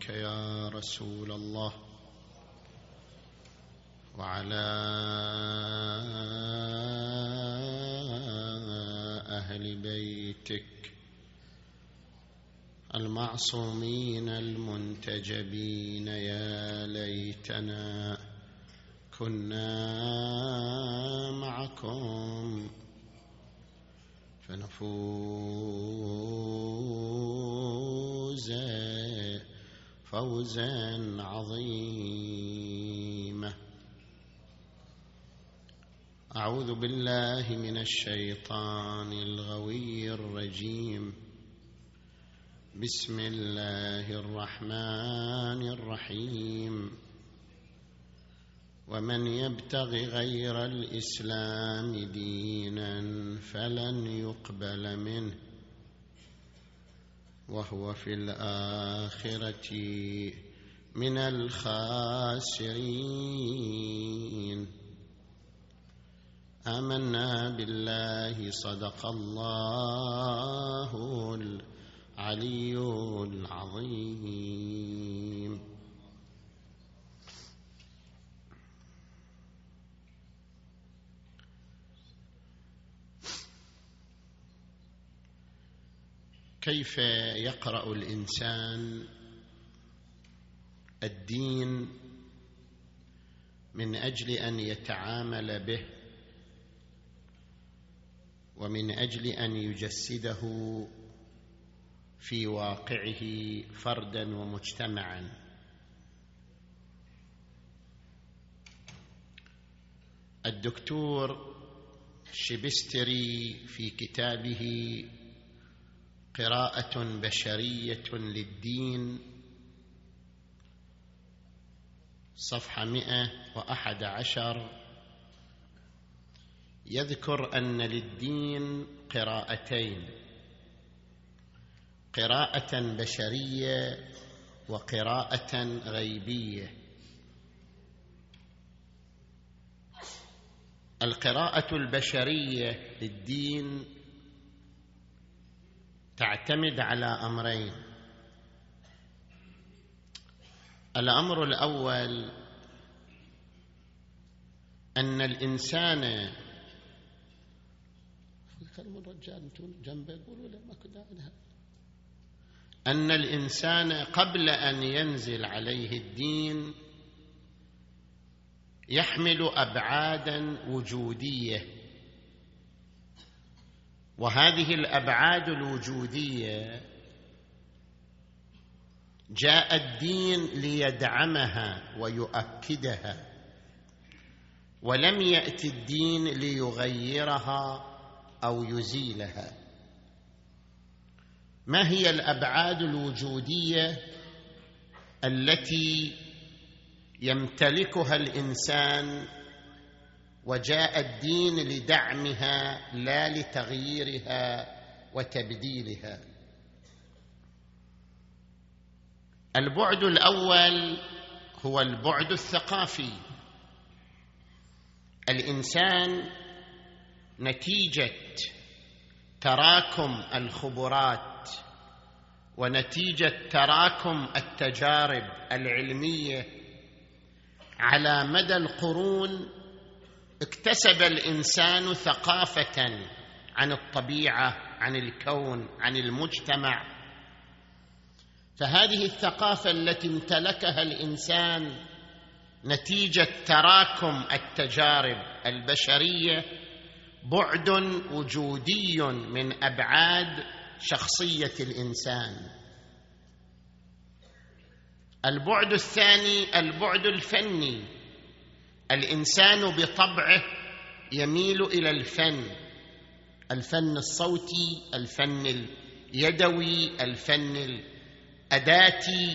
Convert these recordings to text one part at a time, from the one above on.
عليك يا رسول الله وعلى أهل بيتك المعصومين المنتجبين. يا ليتنا كنا معكم فنفوز فوزا عظيما. أعوذ بالله من الشيطان الغوي الرجيم. بسم الله الرحمن الرحيم. ومن يبتغ غير الإسلام دينا فلن يقبل منه وهو في الآخرة من الخاسرين. آمنا بالله صدق الله العلي العظيم. كيف يقرأ الإنسان الدين من أجل أن يتعامل به ومن أجل أن يجسده في واقعه فردا ومجتمعا؟ الدكتور شبستري في كتابه قراءة بشرية للدين صفحة 111 يذكر أن للدين قراءتين: قراءة بشرية وقراءة غيبية. القراءة البشرية للدين تعتمد على أمرين. الأمر الأول أن الإنسان قبل أن ينزل عليه الدين يحمل أبعادا وجودية، وهذه الأبعاد الوجودية جاء الدين ليدعمها ويؤكدها، ولم يأتي الدين ليغيرها أو يزيلها. ما هي الأبعاد الوجودية التي يمتلكها الإنسان وجاء الدين لدعمها لا لتغييرها وتبديلها؟ البعد الأول هو البعد الثقافي. الإنسان نتيجة تراكم الخبرات ونتيجة تراكم التجارب العلمية على مدى القرون اكتسب الإنسان ثقافة عن الطبيعة، عن الكون، عن المجتمع. فهذه الثقافة التي امتلكها الإنسان نتيجة تراكم التجارب البشرية بعد وجودي من أبعاد شخصية الإنسان. البعد الثاني البعد الفني. الإنسان بطبعه يميل إلى الفن الصوتي، الفن اليدوي، الفن الأداتي.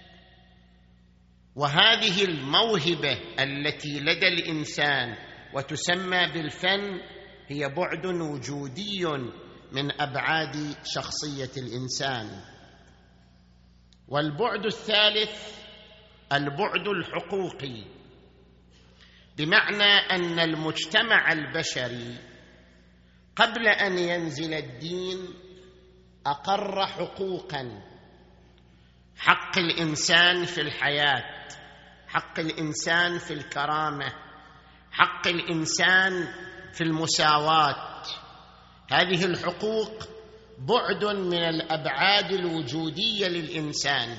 وهذه الموهبة التي لدى الإنسان وتسمى بالفن هي بعد وجودي من أبعاد شخصية الإنسان. والبعد الثالث البعد الحقوقي، بمعنى أن المجتمع البشري قبل أن ينزل الدين أقر حقوقا. حق الإنسان في الحياة، حق الإنسان في الكرامة، حق الإنسان في المساواة. هذه الحقوق بعد من الأبعاد الوجودية للإنسان.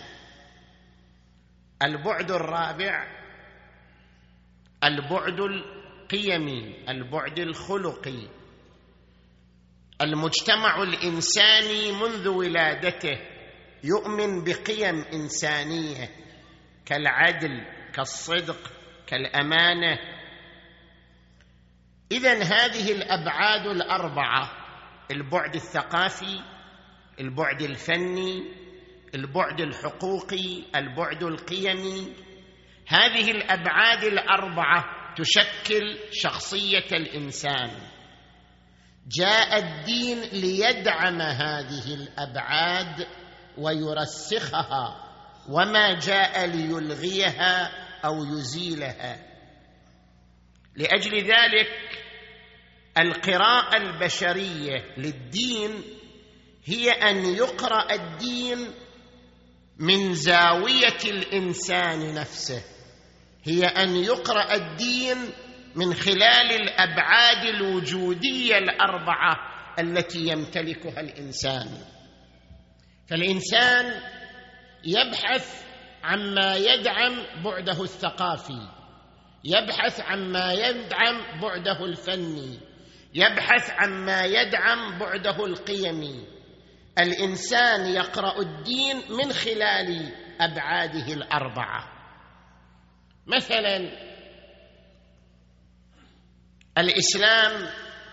البعد الرابع البعد القيمي، البعد الخلقي. المجتمع الإنساني منذ ولادته يؤمن بقيم إنسانية كالعدل، كالصدق، كالأمانة. إذن هذه الأبعاد الأربعة، البعد الثقافي، البعد الفني، البعد الحقوقي، البعد القيمي، هذه الأبعاد الأربعة تشكل شخصية الإنسان. جاء الدين ليدعم هذه الأبعاد ويرسخها، وما جاء ليلغيها أو يزيلها. لأجل ذلك القراءة البشرية للدين هي أن يقرأ الدين من زاوية الإنسان نفسه، هي أن يقرأ الدين من خلال الأبعاد الوجودية الأربعة التي يمتلكها الإنسان. فالإنسان يبحث عما يدعم بعده الثقافي، يبحث عما يدعم بعده الفني، يبحث عما يدعم بعده القيمي. الإنسان يقرأ الدين من خلال أبعاده الأربعة. مثلا الإسلام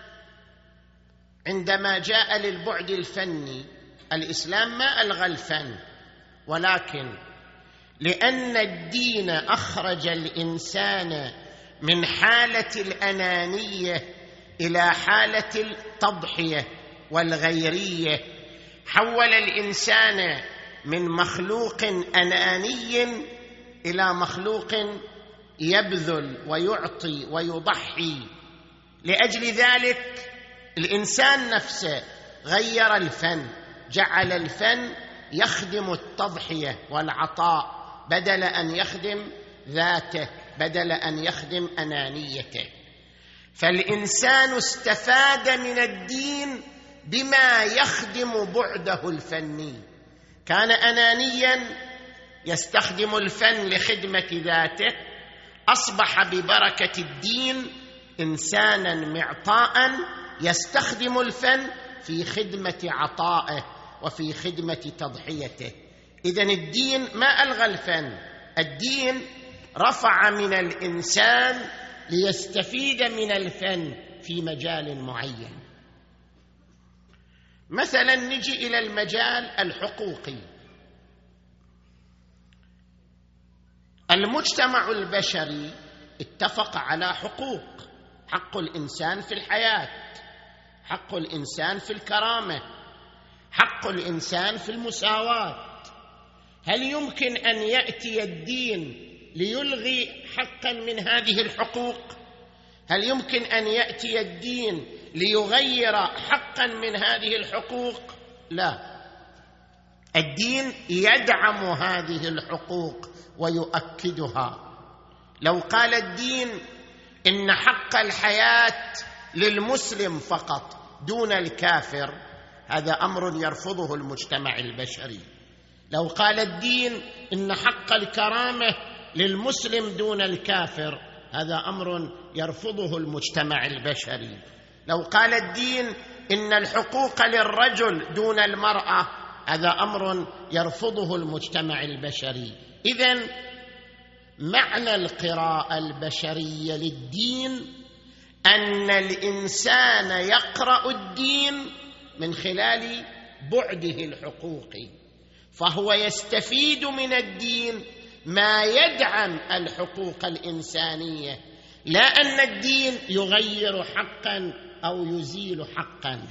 عندما جاء للبعد الفني، الإسلام ما ألغى الفن، ولكن لأن الدين أخرج الإنسان من حالة الأنانية إلى حالة التضحية والغيرية، حول الإنسان من مخلوق أناني إلى مخلوق يبذل ويعطي ويضحي. لأجل ذلك الإنسان نفسه غير الفن، جعل الفن يخدم التضحية والعطاء بدل أن يخدم ذاته، بدل أن يخدم أنانيته. فالإنسان استفاد من الدين بما يخدم بعده الفني. كان أنانياً يستخدم الفن لخدمة ذاته، أصبح ببركة الدين إنساناً معطاءً يستخدم الفن في خدمة عطائه وفي خدمة تضحيته. إذن الدين ما ألغى الفن، الدين رفع من الإنسان ليستفيد من الفن في مجال معين. مثلا نجي إلى المجال الحقوقي. المجتمع البشري اتفق على حقوق: حق الإنسان في الحياة، حق الإنسان في الكرامة، حق الإنسان في المساواة. هل يمكن أن يأتي الدين ليلغي حقا من هذه الحقوق؟ هل يمكن أن يأتي الدين ليغير حقا من هذه الحقوق؟ لا، الدين يدعم هذه الحقوق ويؤكدها. لو قال الدين إن حق الحياة للمسلم فقط دون الكافر، هذا أمر يرفضه المجتمع البشري. لو قال الدين إن حق الكرامة للمسلم دون الكافر، هذا أمر يرفضه المجتمع البشري. لو قال الدين إن الحقوق للرجل دون المرأة، هذا أمر يرفضه المجتمع البشري. إذن معنى القراءة البشرية للدين أن الإنسان يقرأ الدين من خلال بعده الحقوقي، فهو يستفيد من الدين ما يدعم الحقوق الإنسانية، لا أن الدين يغير حقا أو يزيل حقا.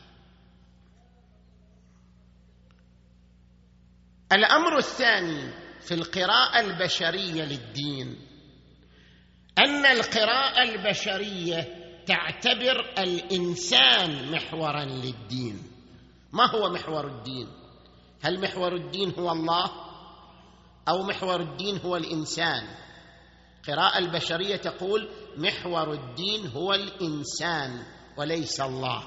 الأمر الثاني في القراءة البشرية للدين أن القراءة البشرية تعتبر الإنسان محوراً للدين. ما هو محور الدين؟ هل محور الدين هو الله؟ أو محور الدين هو الإنسان. القراءة البشرية تقول محور الدين هو الإنسان وليس الله.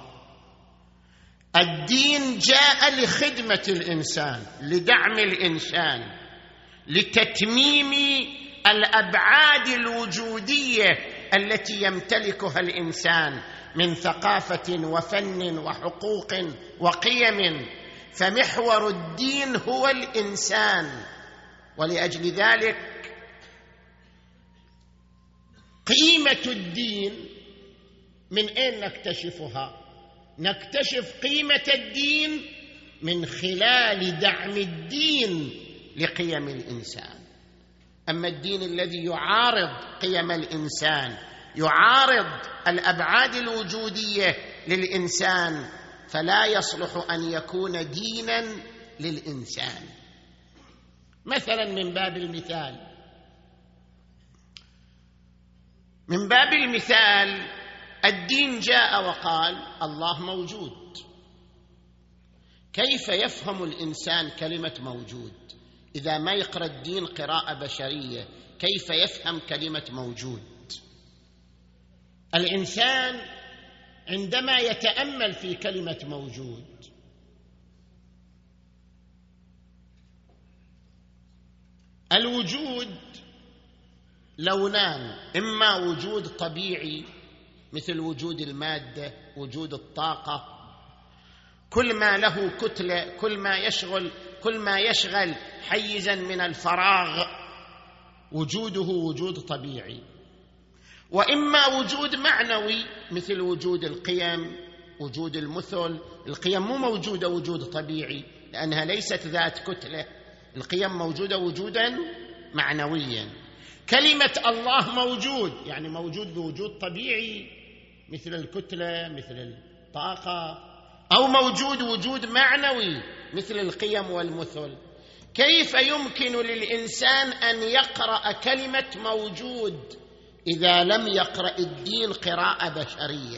الدين جاء لخدمة الإنسان، لدعم الإنسان، لتتميم الأبعاد الوجودية التي يمتلكها الإنسان من ثقافة وفن وحقوق وقيم. فمحور الدين هو الإنسان، ولأجل ذلك قيمة الدين من أين نكتشفها؟ نكتشف قيمة الدين من خلال دعم الدين لقيم الإنسان. أما الدين الذي يعارض قيم الإنسان، يعارض الأبعاد الوجودية للإنسان، فلا يصلح أن يكون دينا للإنسان. مثلا من باب المثال الدين جاء وقال الله موجود. كيف يفهم الإنسان كلمة موجود؟ إذا ما يقرأ الدين قراءة بشرية كيف يفهم كلمة موجود؟ الإنسان عندما يتأمل في كلمة موجود الوجود لونان، إما وجود طبيعي مثل وجود المادة، وجود الطاقة، كل ما له كتلة، كل ما يشغل حيزا من الفراغ وجوده وجود طبيعي. وإما وجود معنوي مثل وجود القيم، وجود المثل. القيم مو موجودة وجود طبيعي لأنها ليست ذات كتلة، القيم موجودة وجودا معنويا. كلمة الله موجود يعني موجود بوجود طبيعي مثل الكتلة مثل الطاقة، أو موجود وجود معنوي مثل القيم والمثل. كيف يمكن للإنسان أن يقرأ كلمة موجود إذا لم يقرأ الدين قراءة بشرية؟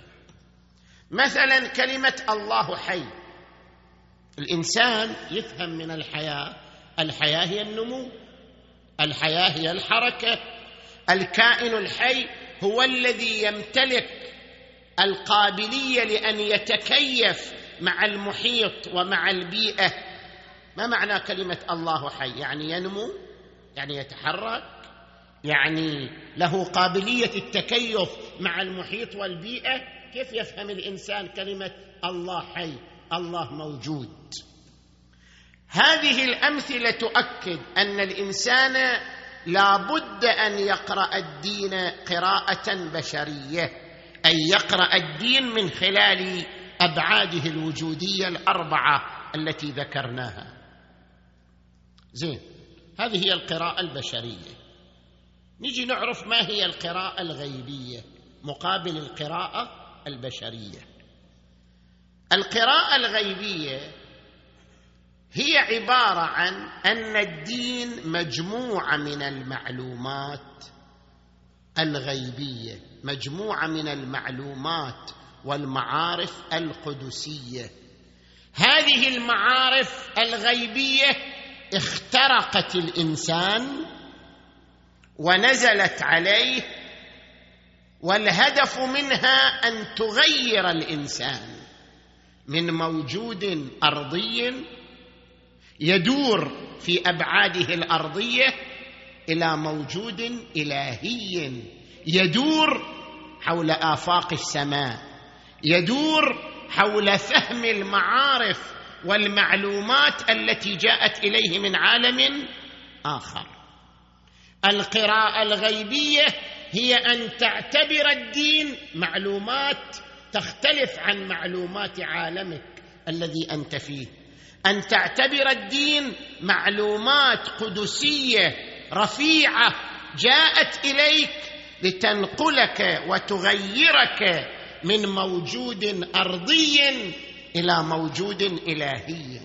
مثلا كلمة الله حي، الإنسان يفهم من الحياة هي النمو، الحياة هي الحركة. الكائن الحي هو الذي يمتلك القابلية لأن يتكيف مع المحيط ومع البيئة. ما معنى كلمة الله حي؟ يعني ينمو، يعني يتحرك، يعني له قابلية التكيف مع المحيط والبيئة. كيف يفهم الإنسان كلمة الله حي، الله موجود؟ هذه الأمثلة تؤكد أن الإنسان لا بد أن يقرأ الدين قراءة بشرية، أي يقرأ الدين من خلال أبعاده الوجودية الأربعة التي ذكرناها. زين، هذه هي القراءة البشرية. نجي نعرف ما هي القراءة الغيبية مقابل القراءة البشرية. القراءة الغيبية هي عبارة عن أن الدين مجموعة من المعلومات الغيبية، مجموعة من المعلومات والمعارف القدسية. هذه المعارف الغيبية اخترقت الإنسان ونزلت عليه، والهدف منها أن تغير الإنسان من موجود أرضي يدور في أبعاده الأرضية إلى موجود إلهي يدور حول آفاق السماء، يدور حول فهم المعارف والمعلومات التي جاءت إليه من عالم آخر. القراءة الغيبية هي أن تعتبر الدين معلومات تختلف عن معلومات عالمك الذي أنت فيه، أن تعتبر الدين معلومات قدسية رفيعة جاءت إليك لتنقلك وتغيرك من موجود أرضي إلى موجود إلهي.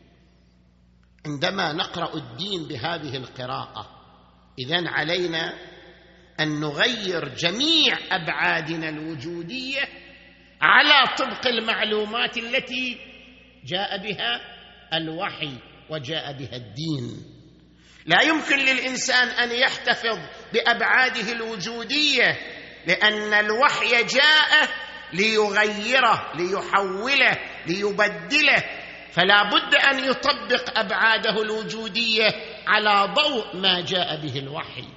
عندما نقرأ الدين بهذه القراءة إذن علينا أن نغير جميع أبعادنا الوجودية على طبق المعلومات التي جاء بها الوحي وجاء بها الدين. لا يمكن للإنسان أن يحتفظ بأبعاده الوجودية، لأن الوحي جاء ليغيره، ليحوله، ليبدله، فلا بد أن يطبق أبعاده الوجودية على ضوء ما جاء به الوحي.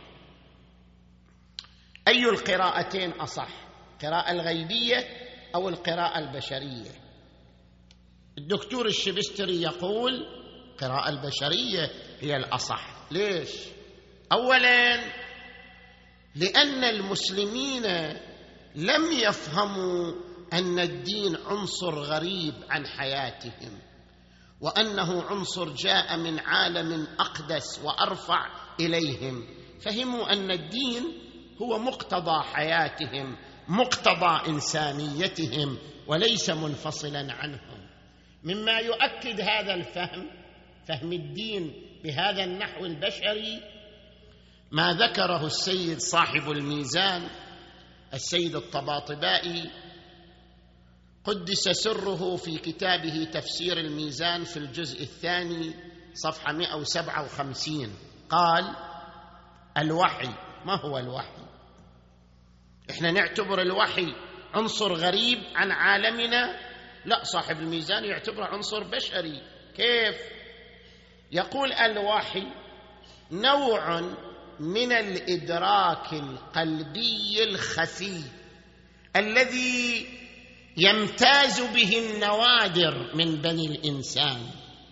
أي القراءتين أصح، القراءة الغيبية أو القراءة البشرية؟ الدكتور الشبستري يقول القراءة البشرية هي الأصح. ليش؟ أولاً لأن المسلمين لم يفهموا أن الدين عنصر غريب عن حياتهم، وأنه عنصر جاء من عالم أقدس وأرفع إليهم، فهموا أن الدين هو مقتضى حياتهم، مقتضى إنسانيتهم، وليس منفصلا عنهم. مما يؤكد هذا الفهم، فهم الدين بهذا النحو البشري، ما ذكره السيد صاحب الميزان السيد الطباطبائي قدس سره في كتابه تفسير الميزان في الجزء الثاني صفحة 157. قال: الوحي. ما هو الوحي؟ احنا نعتبر الوحي عنصر غريب عن عالمنا؟ لا، صاحب الميزان يعتبره عنصر بشري. كيف؟ يقول: الوحي نوع من الإدراك القلبي الخفي الذي يمتاز به النوادر من بني الإنسان.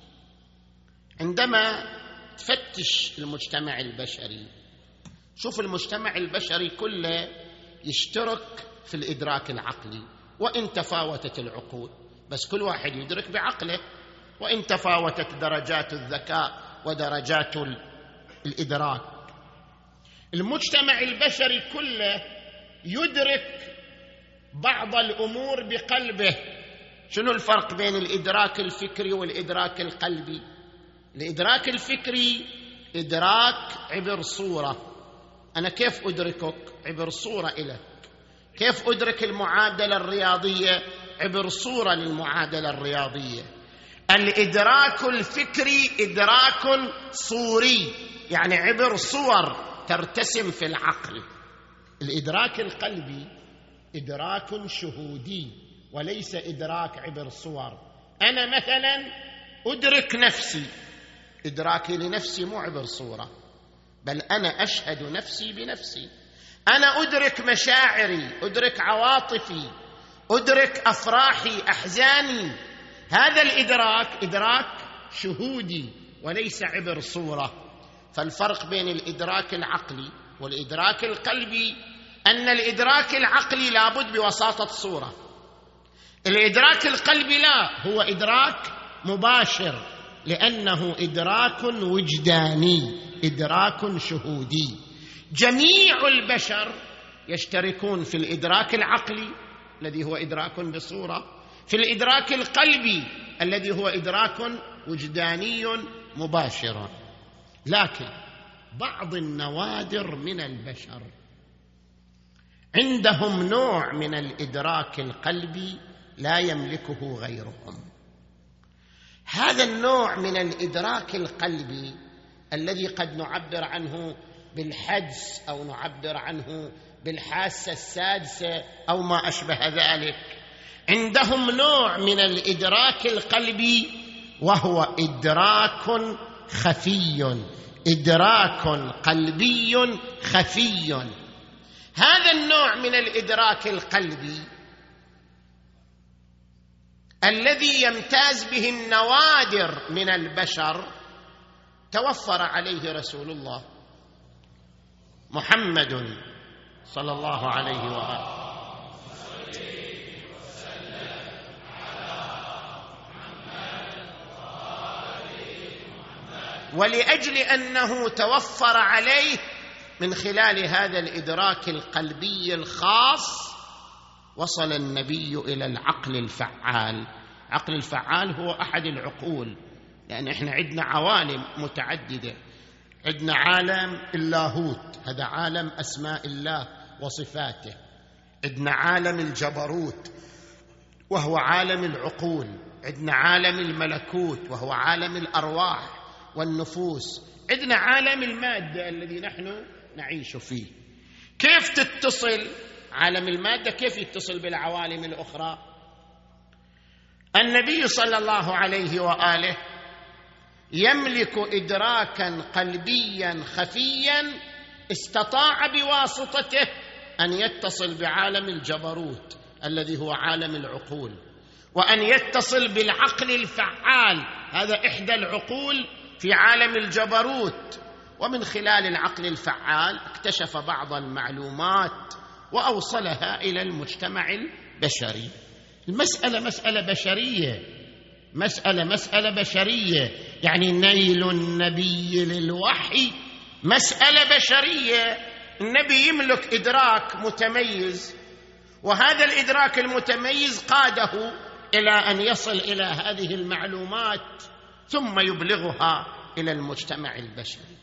عندما تفتش المجتمع البشري، شوف المجتمع البشري كله يشترك في الإدراك العقلي، وإن تفاوتت العقول، بس كل واحد يدرك بعقله، وإن تفاوتت درجات الذكاء ودرجات الإدراك. المجتمع البشري كله يدرك بعض الأمور بقلبه. شنو الفرق بين الإدراك الفكري والإدراك القلبي؟ الإدراك الفكري إدراك عبر صورة، أنا كيف أدركك؟ عبر صورة إلك. كيف أدرك المعادلة الرياضية؟ عبر صورة للمعادلة الرياضية. الإدراك الفكري إدراك صوري، يعني عبر صور ترتسم في العقل. الإدراك القلبي إدراك شهودي وليس إدراك عبر صور. أنا مثلا أدرك نفسي، إدراكي لنفسي مو عبر صورة، بل أنا أشهد نفسي بنفسي. أنا أدرك مشاعري، أدرك عواطفي، أدرك أفراحي، أحزاني. هذا الإدراك إدراك شهودي وليس عبر صورة. فالفرق بين الإدراك العقلي والإدراك القلبي أن الإدراك العقلي لابد بواسطة صورة، الإدراك القلبي لا، هو إدراك مباشر، لأنه إدراك وجداني، إدراك شهودي. جميع البشر يشتركون في الإدراك العقلي الذي هو إدراك بصورة، في الإدراك القلبي الذي هو إدراك وجداني مباشر. لكن بعض النوادر من البشر عندهم نوع من الإدراك القلبي لا يملكه غيرهم. هذا النوع من الإدراك القلبي الذي قد نعبر عنه بالحدس أو نعبر عنه بالحاسة السادسة أو ما أشبه ذلك، عندهم نوع من الإدراك القلبي وهو إدراك خفي، إدراك قلبي خفي. هذا النوع من الإدراك القلبي الذي يمتاز به النوادر من البشر توفر عليه رسول الله محمد صلى الله عليه وآله. ولأجل أنه توفر عليه من خلال هذا الإدراك القلبي الخاص وصل النبي إلى العقل الفعال. عقل الفعال هو أحد العقول، لأن إحنا عندنا عوالم متعددة. عندنا عالم اللاهوت، هذا عالم أسماء الله وصفاته. عندنا عالم الجبروت وهو عالم العقول. عندنا عالم الملكوت وهو عالم الأرواح. والنفوس، عندنا عالم المادة الذي نحن نعيش فيه. كيف تتصل عالم المادة، كيف يتصل بالعوالم الأخرى؟ النبي صلى الله عليه وآله يملك إدراكا قلبيا خفيا استطاع بواسطته أن يتصل بعالم الجبروت الذي هو عالم العقول، وأن يتصل بالعقل الفعال، هذا إحدى العقول في عالم الجبروت، ومن خلال العقل الفعال اكتشف بعض المعلومات وأوصلها إلى المجتمع البشري. المسألة مسألة بشرية، مسألة بشرية، يعني نيل النبي للوحي مسألة بشرية. النبي يملك إدراك متميز، وهذا الإدراك المتميز قاده إلى أن يصل إلى هذه المعلومات ثم يبلغها إلى المجتمع البشري.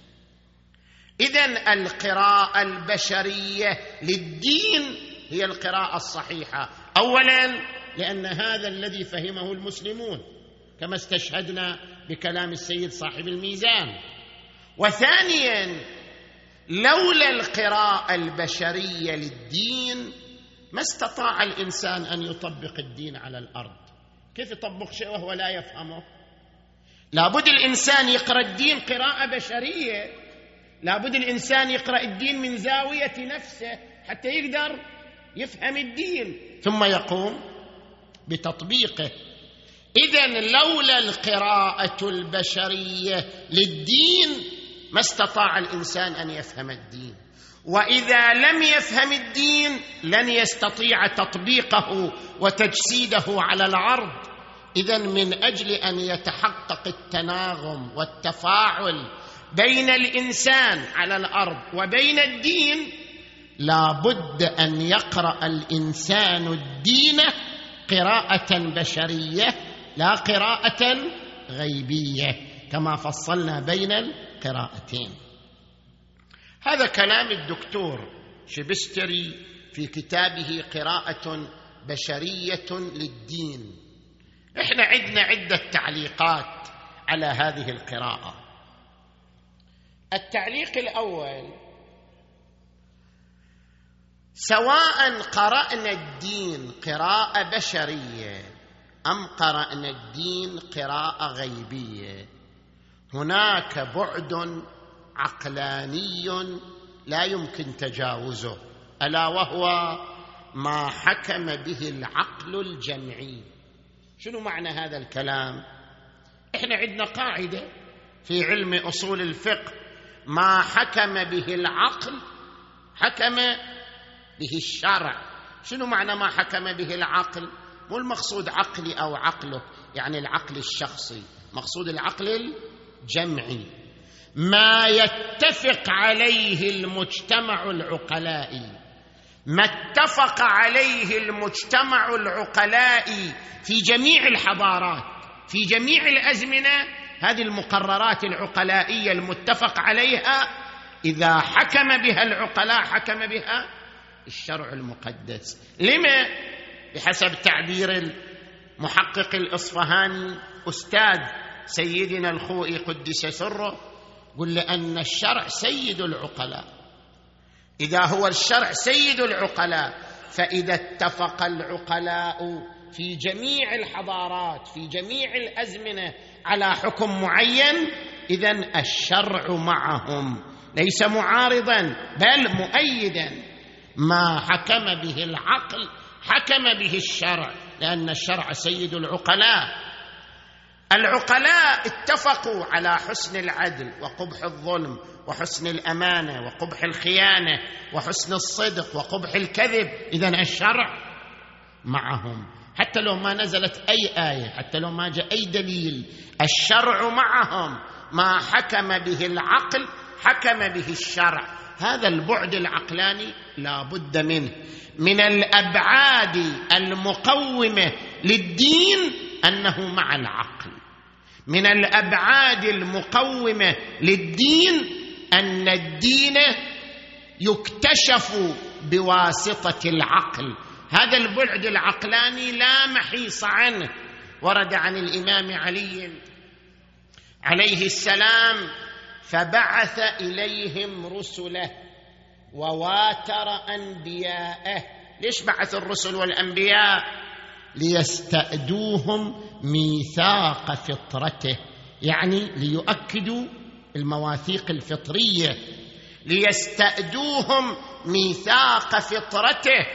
إذن القراءة البشرية للدين هي القراءة الصحيحة، أولاً لأن هذا الذي فهمه المسلمون كما استشهدنا بكلام السيد صاحب الميزان، وثانياً لولا القراءة البشرية للدين ما استطاع الإنسان أن يطبق الدين على الأرض. كيف يطبق شيء وهو لا يفهمه؟ لابد الإنسان يقرأ الدين قراءة بشرية، لابد الإنسان يقرأ الدين من زاوية نفسه حتى يقدر يفهم الدين ثم يقوم بتطبيقه. إذن لولا القراءة البشرية للدين ما استطاع الإنسان أن يفهم الدين، وإذا لم يفهم الدين لن يستطيع تطبيقه وتجسيده على الأرض. إذن من أجل أن يتحقق التناغم والتفاعل بين الإنسان على الأرض وبين الدين لا بد أن يقرأ الإنسان الدين قراءة بشرية لا قراءة غيبية، كما فصلنا بين القراءتين. هذا كلام الدكتور شبستري في كتابه قراءة بشرية للدين. إحنا عندنا عدة تعليقات على هذه القراءة. التعليق الأول: سواء قرأنا الدين قراءة بشرية أم قرأنا الدين قراءة غيبية، هناك بعد عقلاني لا يمكن تجاوزه، ألا وهو ما حكم به العقل الجمعي. شنو معنى هذا الكلام؟ إحنا عندنا قاعدة في علم أصول الفقه: ما حكم به العقل حكم به الشرع. شنو معنى ما حكم به العقل؟ مو المقصود عقلي أو عقلك، يعني العقل الشخصي، مقصود العقل الجمعي، ما يتفق عليه المجتمع العقلائي، ما اتفق عليه المجتمع العقلائي في جميع الحضارات في جميع الأزمنة. هذه المقررات العقلائية المتفق عليها إذا حكم بها العقلاء حكم بها الشرع المقدس. لما؟ بحسب تعبير المحقق الإصفهاني أستاذ سيدنا الخوئي قدس سره، قل لأن الشرع سيد العقلاء. إذا هو الشرع سيد العقلاء، فإذا اتفق العقلاء في جميع الحضارات في جميع الأزمنة على حكم معين، إذن الشرع معهم ليس معارضا بل مؤيدا. ما حكم به العقل حكم به الشرع، لأن الشرع سيد العقلاء. العقلاء اتفقوا على حسن العدل وقبح الظلم وحسن الأمانة وقبح الخيانة وحسن الصدق وقبح الكذب، إذن الشرع معهم. حتى لو ما نزلت أي آية، حتى لو ما جاء أي دليل، الشرع معهم. ما حكم به العقل حكم به الشرع. هذا البعد العقلاني لا بد منه. من الأبعاد المقومة للدين أنه مع العقل، من الأبعاد المقومة للدين أن الدين يكتشف بواسطة العقل. هذا البعد العقلاني لا محيص عنه. ورد عن الإمام علي عليه السلام فبعث إليهم رسله وواتر أنبياءه. ليش بعث الرسل والأنبياء؟ ليستأدوهم ميثاق فطرته، يعني ليؤكدوا المواثيق الفطرية، ليستأدوهم ميثاق فطرته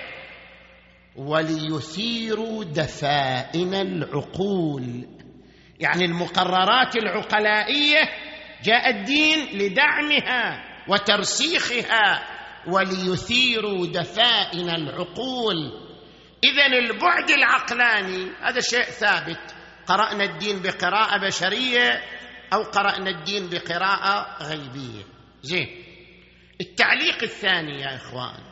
وليثيروا دفائن العقول، يعني المقررات العقلائية جاء الدين لدعمها وترسيخها، وليثيروا دفائن العقول. إذن البعد العقلاني هذا شيء ثابت، قرأنا الدين بقراءة بشرية أو قرأنا الدين بقراءة غيبية. زين، التعليق الثاني يا إخوان،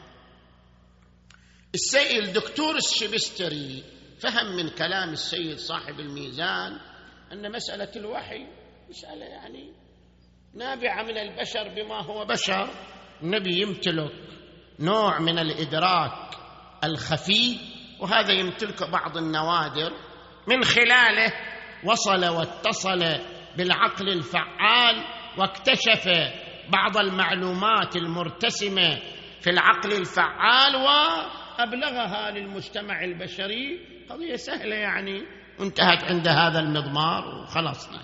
السيد الدكتور الشبستري فهم من كلام السيد صاحب الميزان أن مسألة الوحي مسألة يعني نابعة من البشر بما هو بشر. النبي يمتلك نوع من الإدراك الخفي، وهذا يمتلك بعض النوادر، من خلاله وصل واتصل بالعقل الفعال واكتشف بعض المعلومات المرتسمة في العقل الفعال وأبلغها للمجتمع البشري. قضية سهلة يعني، انتهت عند هذا المضمار وخلصنا.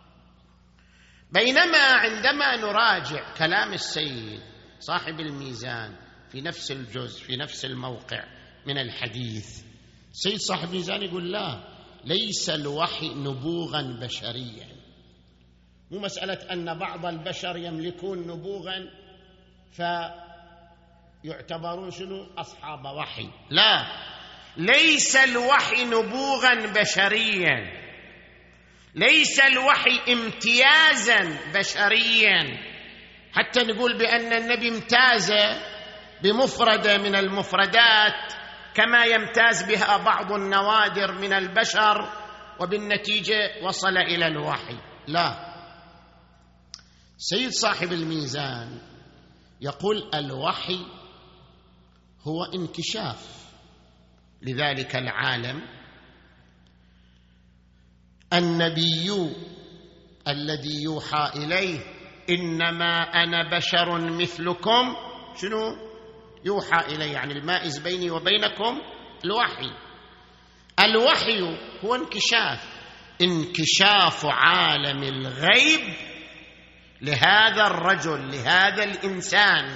بينما عندما نراجع كلام السيد صاحب الميزان في نفس الجزء في نفس الموقع من الحديث، السيد صاحب الميزان يقول لا، ليس الوحي نبوغا بشريا. مو مسألة أن بعض البشر يملكون نبوغا فيعتبرون شنو أصحاب وحي، لا، ليس الوحي نبوغا بشريا، ليس الوحي امتيازا بشريا، حتى نقول بأن النبي امتاز بمفردة من المفردات كما يمتاز بها بعض النوادر من البشر وبالنتيجة وصل إلى الوحي. لا، سيد صاحب الميزان يقول الوحي هو انكشاف لذلك العالم. النبي الذي يوحى إليه إنما أنا بشر مثلكم، شنو يوحى إليه؟ يعني المائز بيني وبينكم الوحي. الوحي هو انكشاف عالم الغيب لهذا الرجل، لهذا الإنسان،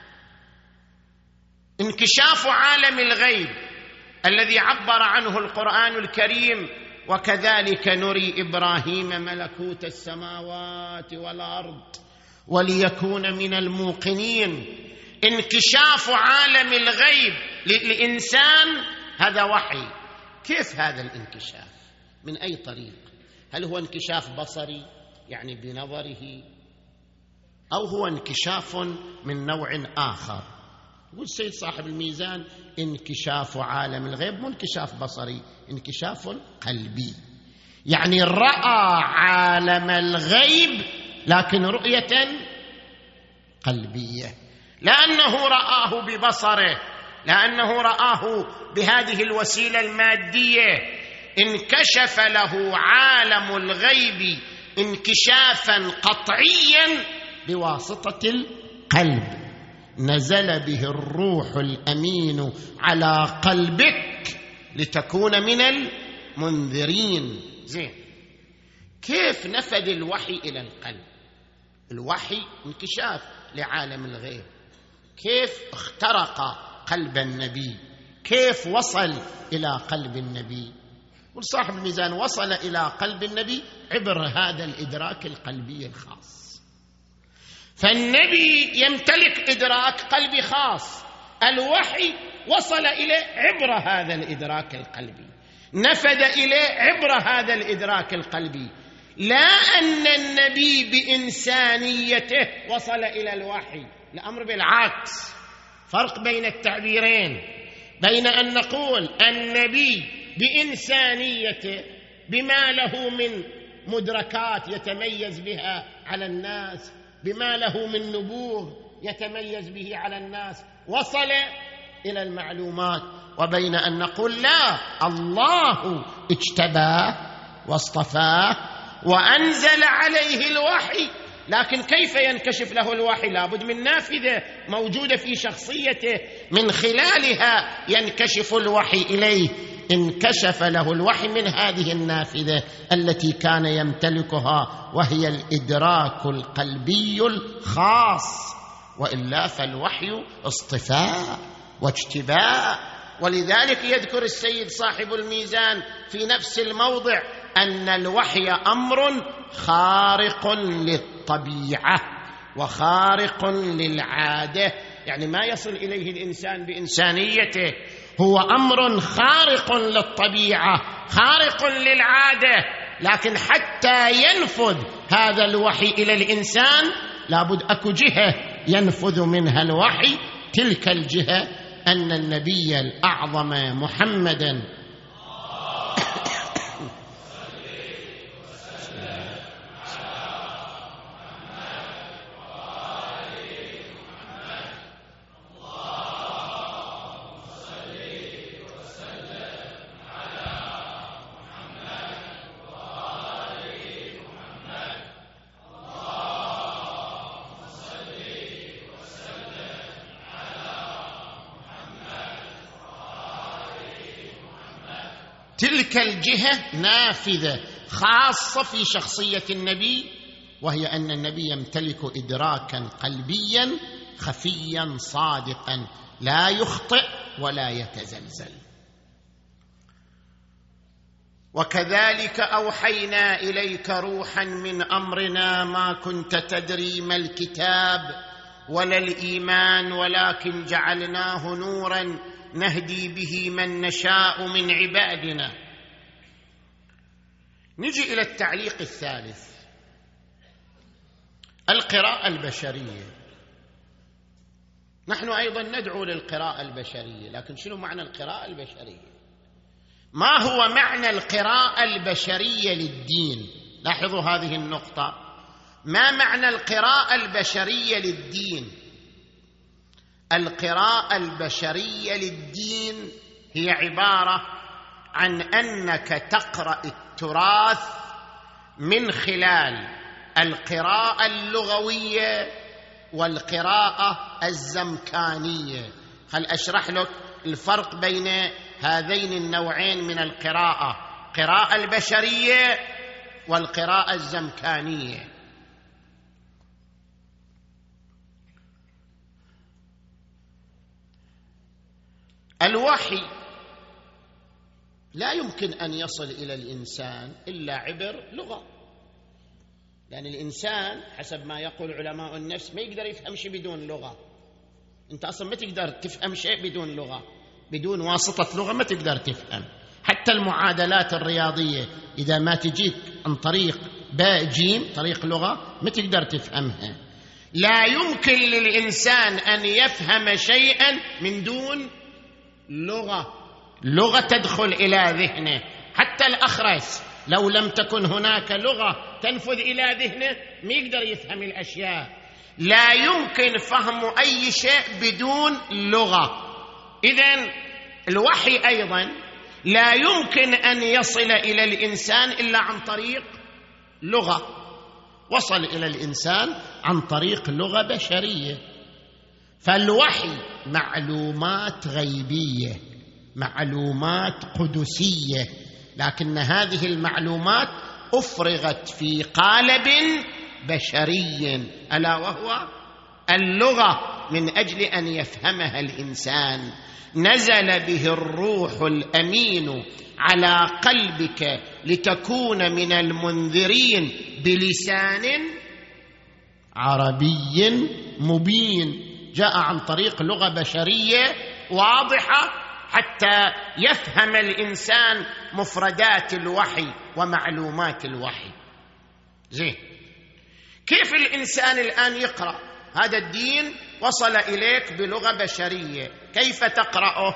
انكشاف عالم الغيب الذي عبر عنه القرآن الكريم: وكذلك نري إبراهيم ملكوت السماوات والأرض وليكون من الموقنين. انكشاف عالم الغيب للإنسان هذا وحي. كيف هذا الانكشاف؟ من أي طريق؟ هل هو انكشاف بصري يعني بنظره، أو هو انكشاف من نوع آخر؟ يقول السيد صاحب الميزان انكشاف عالم الغيب مو انكشاف بصري، انكشاف قلبي، يعني رأى عالم الغيب لكن رؤية قلبية، لأنه رآه ببصره، لأنه رآه بهذه الوسيلة المادية. انكشف له عالم الغيب انكشافا قطعيا بواسطة القلب، نزل به الروح الأمين على قلبك لتكون من المنذرين. زين، كيف نفذ الوحي إلى القلب؟ الوحي انكشاف لعالم الغيب، كيف اخترق قلب النبي؟ كيف وصل إلى قلب النبي؟ وصاحب الميزان وصل إلى قلب النبي عبر هذا الإدراك القلبي الخاص. فالنبي يمتلك إدراك قلبي خاص، الوحي وصل إليه عبر هذا الإدراك القلبي، نفذ إليه عبر هذا الإدراك القلبي، لا أن النبي بإنسانيته وصل إلى الوحي، الأمر بالعكس. فرق بين التعبيرين، بين أن نقول النبي بإنسانيته بما له من مدركات يتميز بها على الناس، بما له من نبوغ يتميز به على الناس، وصل إلى المعلومات، وبين أن نقول لا، الله اجتباه واصطفاه وأنزل عليه الوحي. لكن كيف ينكشف له الوحي؟ لابد من نافذة موجودة في شخصيته من خلالها ينكشف الوحي إليه. انكشف له الوحي من هذه النافذة التي كان يمتلكها، وهي الإدراك القلبي الخاص، وإلا فالوحي اصطفاء واجتباء. ولذلك يذكر السيد صاحب الميزان في نفس الموضع أن الوحي أمر خارق للطبيعة وخارق للعادة، يعني ما يصل إليه الإنسان بإنسانيته، هو أمر خارق للطبيعة خارق للعادة. لكن حتى ينفذ هذا الوحي إلى الإنسان لابد أكو جهة ينفذ منها الوحي، تلك الجهة أن النبي الأعظم محمدًا تلك الجهة نافذة خاصة في شخصية النبي، وهي أن النبي يمتلك إدراكا قلبيا خفيا صادقا لا يخطئ ولا يتزلزل. وكذلك أوحينا إليك روحا من أمرنا ما كنت تدري ما الكتاب ولا الإيمان ولكن جعلناه نورا نهدي به من نشاء من عبادنا. نجي إلى التعليق الثالث، القراءة البشرية. نحن أيضا ندعو للقراءة البشرية، لكن شنو معنى القراءة البشرية؟ ما هو معنى القراءة البشرية للدين؟ لاحظوا هذه النقطة، ما معنى القراءة البشرية للدين؟ القراءة البشرية للدين هي عبارة عن أنك تقرأ التراث من خلال القراءة اللغوية والقراءة الزمكانية. خل أشرح لك الفرق بين هذين النوعين من القراءة، القراءة البشرية والقراءة الزمكانية. الوحي لا يمكن أن يصل إلى الإنسان إلا عبر لغة، لأن الإنسان حسب ما يقول علماء النفس ما يقدر يفهم شيء بدون لغة. أنت أصلا ما تقدر تفهم شيء بدون لغة، بدون واسطة لغة ما تقدر تفهم. حتى المعادلات الرياضية إذا ما تجيك عن طريق باء جيم طريق لغة ما تقدر تفهمها. لا يمكن للإنسان أن يفهم شيئا من دون لغة تدخل إلى ذهنه. حتى الأخرس لو لم تكن هناك لغة تنفذ إلى ذهنه ما يقدر يفهم الأشياء. لا يمكن فهم أي شيء بدون لغة. إذن الوحي أيضا لا يمكن أن يصل إلى الإنسان إلا عن طريق لغة. وصل إلى الإنسان عن طريق لغة بشرية. فالوحي معلومات غيبية، معلومات قدسية، لكن هذه المعلومات أفرغت في قالب بشري ألا وهو اللغة، من أجل أن يفهمها الإنسان. نزل به الروح الأمين على قلبك لتكون من المنذرين بلسان عربي مبين. جاء عن طريق لغة بشرية واضحة حتى يفهم الإنسان مفردات الوحي ومعلومات الوحي. زين، كيف الإنسان الآن يقرأ هذا الدين؟ وصل إليك بلغة بشرية، كيف تقرأه؟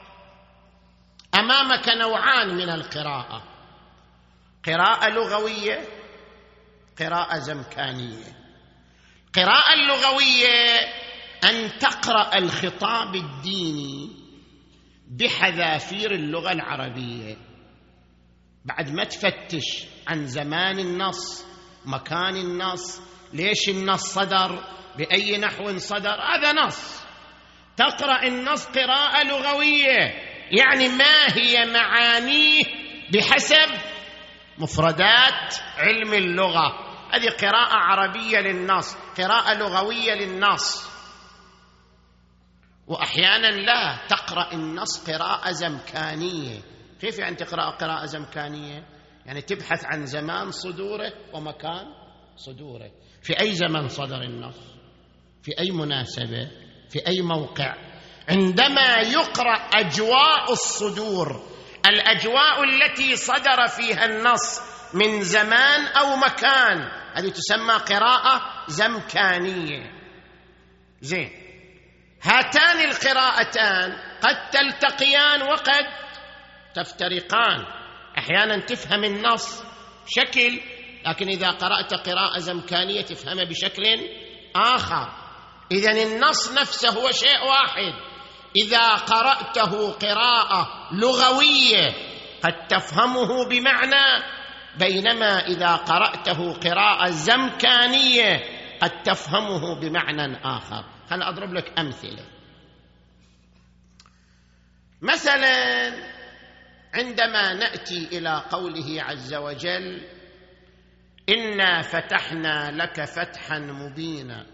أمامك نوعان من القراءة، قراءة لغوية، قراءة زمكانية. القراءة اللغوية أن تقرأ الخطاب الديني بحذافير اللغة العربية. بعد ما تفتش عن زمان النص، مكان النص، ليش النص صدر، بأي نحو صدر، هذا نص. تقرأ النص قراءة لغوية، يعني ما هي معانيه بحسب مفردات علم اللغة. هذه قراءة عربية للنص، قراءة لغوية للنص. وأحيانا لا تقرأ النص قراءة زمكانية. كيف يعني تقرأ قراءة زمكانية؟ يعني تبحث عن زمان صدوره ومكان صدوره. في أي زمن صدر النص، في أي مناسبة، في أي موقع. عندما يقرأ أجواء الصدور، الأجواء التي صدر فيها النص من زمان أو مكان، هذه تسمى قراءة زمكانية. زين، هاتان القراءتان قد تلتقيان وقد تفترقان. أحيانا تفهم النص شكل، لكن إذا قرأت قراءة زمكانية تفهمه بشكل آخر. إذن النص نفسه هو شيء واحد. إذا قرأته قراءة لغوية قد تفهمه بمعنى، بينما إذا قرأته قراءة زمكانية قد تفهمه بمعنى آخر. خلنا أضرب لك أمثلة. مثلا عندما نأتي إلى قوله عز وجل: إنا فتحنا لك فتحا مبينا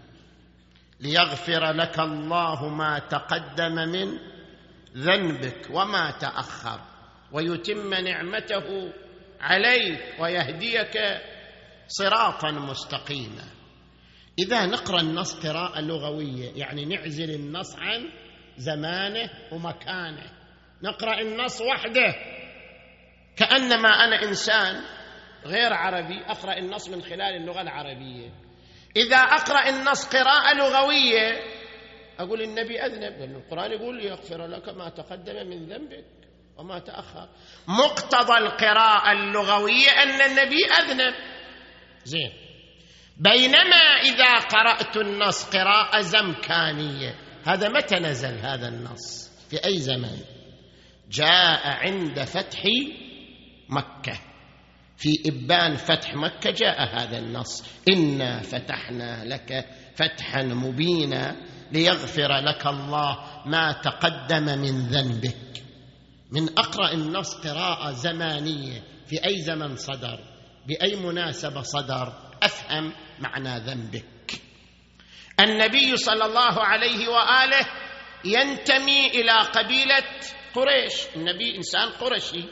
ليغفر لك الله ما تقدم من ذنبك وما تأخر ويتم نعمته عليك ويهديك صراطا مستقيما. إذا نقرأ النص قراءة لغوية، يعني نعزل النص عن زمانه ومكانه، نقرأ النص وحده كأنما أنا إنسان غير عربي أقرأ النص من خلال اللغة العربية. إذا أقرأ النص قراءة لغوية أقول النبي أذنب، لأن القرآن يقول يغفر لك ما تقدم من ذنبك وما تأخر. مقتضى القراءة اللغوية أن النبي أذنب. زين، بينما إذا قرأت النص قراءة زمكانية، هذا متى نزل هذا النص؟ في أي زمن؟ جاء عند فتح مكة، في إبان فتح مكة جاء هذا النص: إنا فتحنا لك فتحا مبينا ليغفر لك الله ما تقدم من ذنبك. من أقرأ النص قراءة زمانية، في أي زمن صدر، بأي مناسبة صدر، أفهم معنى ذنبك. النبي صلى الله عليه وآله ينتمي إلى قبيلة قريش، النبي إنسان قرشي،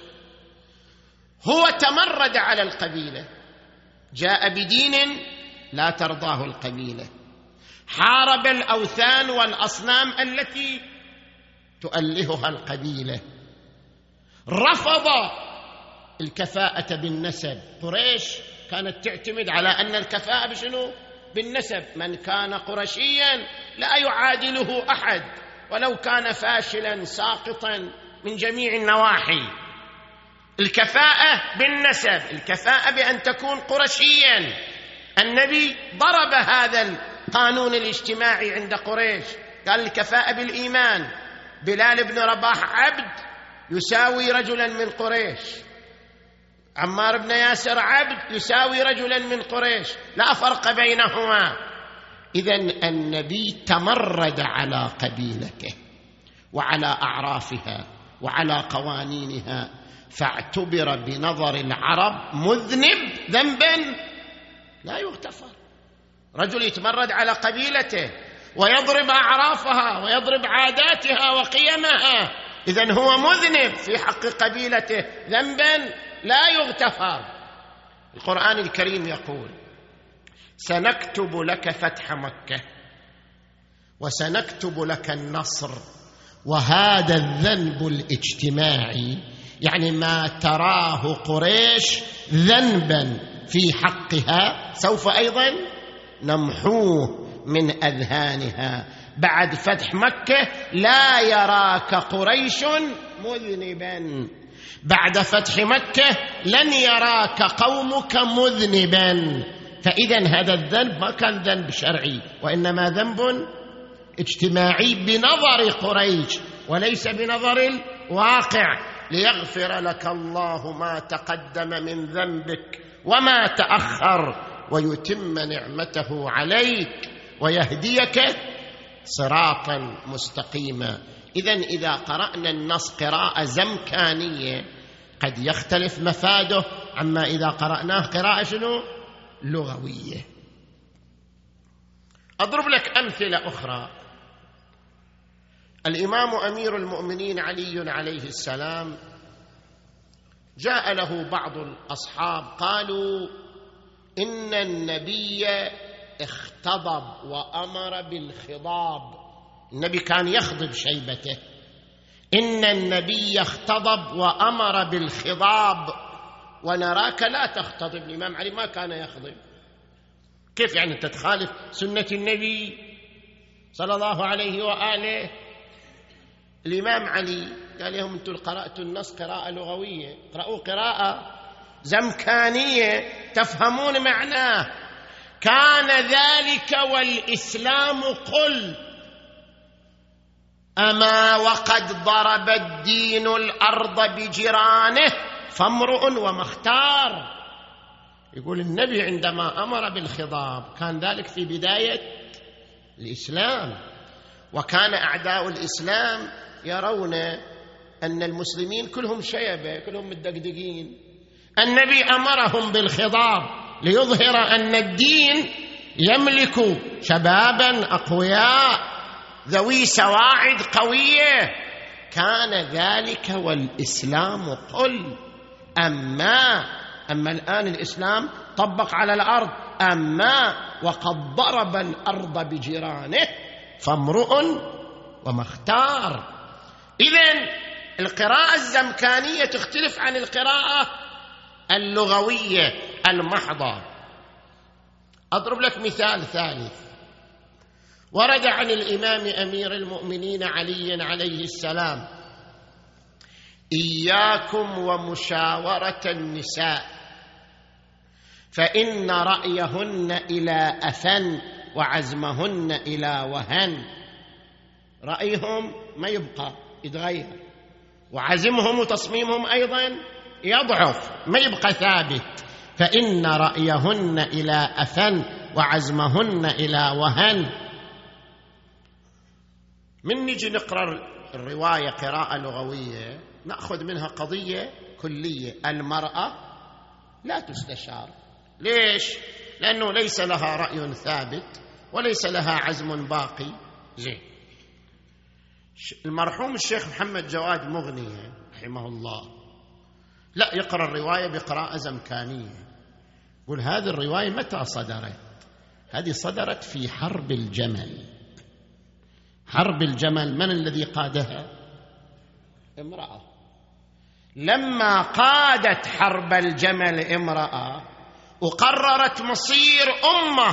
هو تمرد على القبيلة، جاء بدين لا ترضاه القبيلة، حارب الأوثان والأصنام التي تؤلهها القبيلة، رفض الكفاءة بالنسب. قريش كانت تعتمد على أن الكفاءة بشنو؟ بالنسب. من كان قرشيا لا يعادله أحد ولو كان فاشلا ساقطا من جميع النواحي. الكفاءة بالنسب، الكفاءة بأن تكون قرشيا. النبي ضرب هذا القانون الاجتماعي عند قريش، قال الكفاءة بالإيمان. بلال بن رباح عبد يساوي رجلا من قريش، عمار بن ياسر عبد يساوي رجلا من قريش، لا فرق بينهما. إذن النبي تمرد على قبيلته وعلى أعرافها وعلى قوانينها، فاعتبر بنظر العرب مذنب ذنبا لا يغتفر. رجل يتمرد على قبيلته ويضرب أعرافها ويضرب عاداتها وقيمها، إذن هو مذنب في حق قبيلته ذنبا لا يغتفر. القرآن الكريم يقول: سنكتب لك فتح مكة وسنكتب لك النصر. وهذا الذنب الاجتماعي، يعني ما تراه قريش ذنبا في حقها، سوف أيضا نمحوه من أذهانها. بعد فتح مكة لا يراك قريش مذنبا، بعد فتح مكة لن يراك قومك مذنبا. فإذا هذا الذنب ما كان ذنب شرعي، وإنما ذنب اجتماعي بنظر قريش وليس بنظر الواقع. ليغفر لك الله ما تقدم من ذنبك وما تأخر ويتم نعمته عليك ويهديك صراطا مستقيما. إذن إذا قرأنا النص قراءة زمكانية قد يختلف مفاده عما إذا قرأناه قراءة شنو؟ لغوية. أضرب لك أمثلة أخرى. الإمام أمير المؤمنين علي عليه السلام جاء له بعض الأصحاب قالوا إن النبي اختضب وأمر بالخضاب. النبي كان يخضب شيبته. إن النبي اختضب وأمر بالخضاب ونراك لا تختضب. الإمام علي ما كان يخضب. كيف يعني أنت تخالف سنة النبي صلى الله عليه وآله؟ الإمام علي قال لهم أنتم قرأتوا النص قراءة لغوية، قرأوا قراءة زمكانية تفهمون معناه. كان ذلك والإسلام قل أما وقد ضرب الدين الأرض بجيرانه فامرؤ وما اختار. يقول النبي عندما أمر بالخضاب كان ذلك في بداية الإسلام، وكان أعداء الإسلام يرون أن المسلمين كلهم شيبة، كلهم مدقدقين. النبي أمرهم بالخضاب ليظهر أن الدين يملك شبابا أقوياء ذوي سواعد قوية. كان ذلك والإسلام قل. أما الآن الإسلام طبق على الأرض. أما وقد ضرب الأرض بجيرانه فامرؤ وما اختار. إذن القراءة الزمكانية تختلف عن القراءة اللغوية المحضة. أضرب لك مثال ثالث. ورد عن الإمام أمير المؤمنين علي عليه السلام: إياكم ومشاورة النساء فإن رأيهن إلى أثن وعزمهن إلى وهن. رأيهم ما يبقى، يتغير، وعزمهم وتصميمهم أيضا يضعف، ما يبقى ثابت. فإن رأيهن إلى أثن وعزمهن إلى وهن. من نجي نقرأ الرواية قراءة لغوية نأخذ منها قضية كلية: المرأة لا تستشار. ليش؟ لأنه ليس لها رأي ثابت وليس لها عزم باقي. زين. المرحوم الشيخ محمد جواد مغني رحمه الله لا يقرأ الرواية بقراءة زمكانية. يقول هذه الرواية متى صدرت؟ هذه صدرت في حرب الجمل. حرب الجمل من الذي قادها؟ امرأة. لما قادت حرب الجمل امرأة وقررت مصير أمة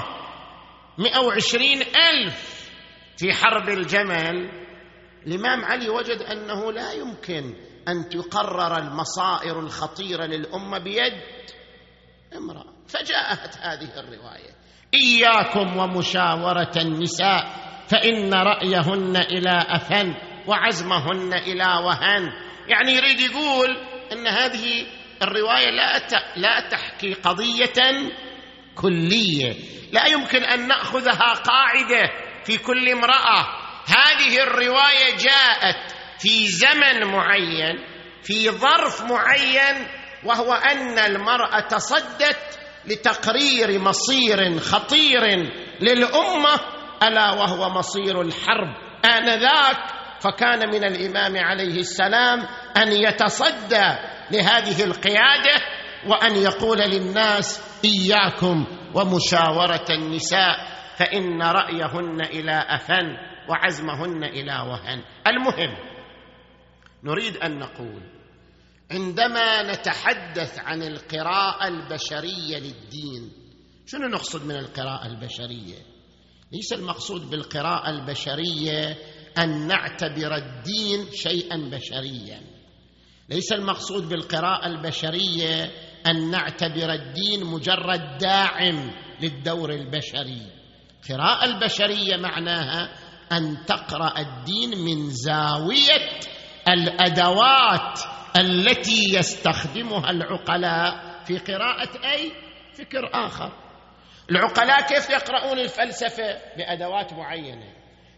120,000 في حرب الجمل، الإمام علي وجد أنه لا يمكن أن تقرر المصائر الخطيرة للأمة بيد امرأة، فجاءت هذه الرواية: إياكم ومشاورة النساء فإن رأيهن إلى أثن وعزمهن إلى وهن. يعني يريد يقول أن هذه الرواية لا تحكي قضية كلية، لا يمكن أن نأخذها قاعدة في كل امرأة. هذه الرواية جاءت في زمن معين في ظرف معين، وهو أن المرأة تصدت لتقرير مصير خطير للأمة ألا وهو مصير الحرب آنذاك. فكان من الإمام عليه السلام أن يتصدى لهذه القيادة وأن يقول للناس: إياكم ومشاورة النساء فإن رأيهن إلى أثن وعزمهن إلى وهن. المهم نريد أن نقول عندما نتحدث عن القراءة البشرية للدين، شنو نقصد من القراءة البشرية؟ ليس المقصود بالقراءة البشرية أن نعتبر الدين شيئا بشريا. ليس المقصود بالقراءة البشرية أن نعتبر الدين مجرد داعم للدور البشري. القراءة البشرية معناها أن تقرأ الدين من زاوية الأدوات التي يستخدمها العقلاء في قراءة أي فكر آخر. العقلاء كيف يقرؤون الفلسفة؟ بأدوات معينة.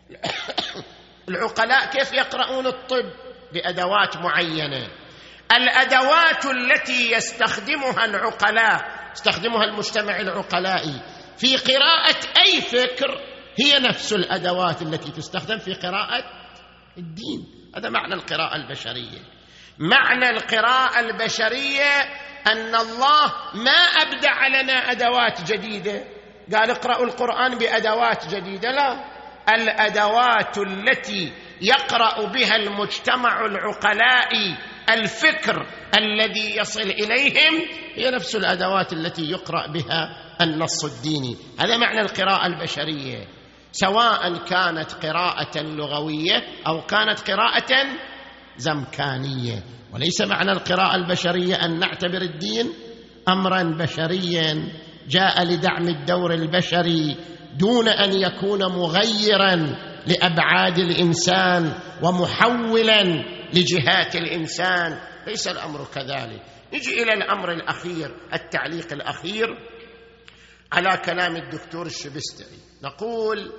العقلاء كيف يقرؤون الطب؟ بأدوات معينة. الأدوات التي يستخدمها العقلاء، يستخدمها المجتمع العقلائي في قراءة أي فكر، هي نفس الأدوات التي تستخدم في قراءة الدين. هذا معنى القراءة البشرية. معنى القراءة البشرية أن الله ما أبدع لنا أدوات جديدة، قال اقرأوا القرآن بأدوات جديدة، لا، الأدوات التي يقرأ بها المجتمع العقلائي الفكر الذي يصل إليهم هي نفس الأدوات التي يقرأ بها النص الديني. هذا معنى القراءة البشرية، سواء كانت قراءة لغوية أو كانت قراءة زمكانية. وليس معنى القراءة البشرية أن نعتبر الدين أمرا بشريا جاء لدعم الدور البشري دون أن يكون مغيرا لأبعاد الإنسان ومحولا لجهات الإنسان. ليس الأمر كذلك. نجي إلى الأمر الأخير، التعليق الأخير على كلام الدكتور الشبستري. نقول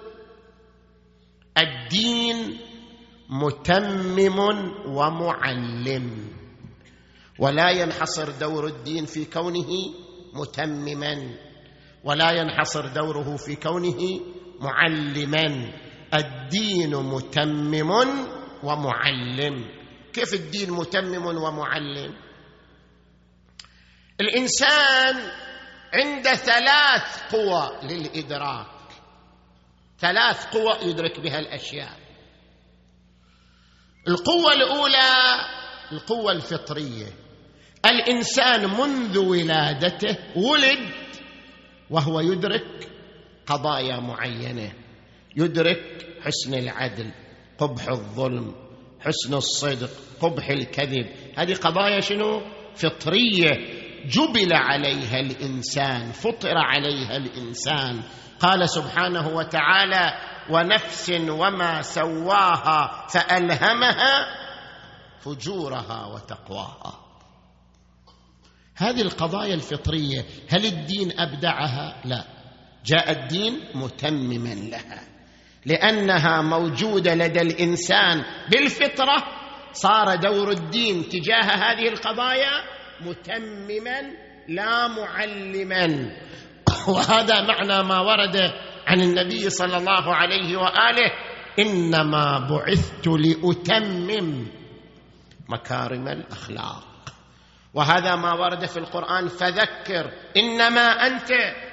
الدين متمم ومعلم، ولا ينحصر دور الدين في كونه متمما، ولا ينحصر دوره في كونه معلما. الدين متمم ومعلم. كيف الدين متمم ومعلم؟ الإنسان عنده 3 قوى للإدراك، 3 قوى يدرك بها الأشياء. القوة الأولى القوة الفطرية. الإنسان منذ ولادته ولد وهو يدرك قضايا معينة، يدرك حسن العدل، قبح الظلم، حسن الصدق، قبح الكذب. هذه قضايا شنو؟ فطرية، جبل عليها الإنسان، فطر عليها الإنسان. قال سبحانه وتعالى: ونفس وما سواها فألهمها فجورها وتقواها. هذه القضايا الفطرية هل الدين أبدعها؟ لا، جاء الدين متمما لها، لأنها موجودة لدى الإنسان بالفطرة. صار دور الدين تجاه هذه القضايا متمما لا معلما. وهذا معنى ما ورد عن النبي صلى الله عليه وآله: إنما بعثت لأتمم مكارم الأخلاق. وهذا ما ورد في القرآن: فذكر إنما أنت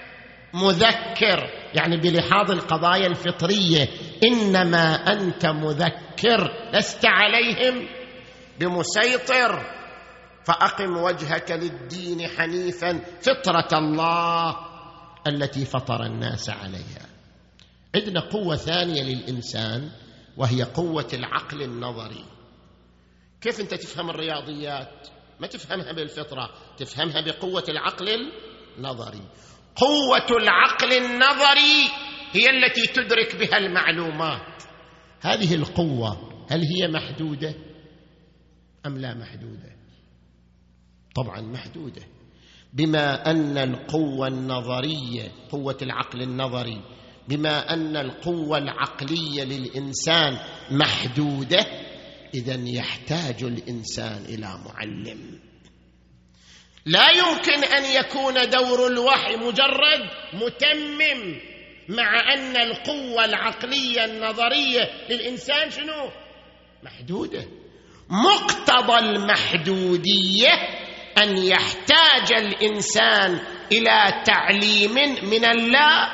مذكر، يعني بلحاظ القضايا الفطرية، إنما أنت مذكر لست عليهم بمسيطر، فأقم وجهك للدين حنيفا فطرة الله التي فطر الناس عليها. عندنا قوة ثانية للإنسان وهي قوة العقل النظري. كيف أنت تفهم الرياضيات؟ ما تفهمها بالفطرة، تفهمها بقوة العقل النظري. قوة العقل النظري هي التي تدرك بها المعلومات. هذه القوة هل هي محدودة أم لا محدودة؟ طبعا محدودة، بما أن القوة النظرية، قوة العقل النظري، بما أن القوة العقلية للإنسان محدودة، إذن يحتاج الإنسان إلى معلم. لا يمكن أن يكون دور الوحي مجرد متمم، مع أن القوة العقلية النظرية للإنسان شنو؟ محدودة. مقتضى المحدودية أن يحتاج الإنسان إلى تعليم من الله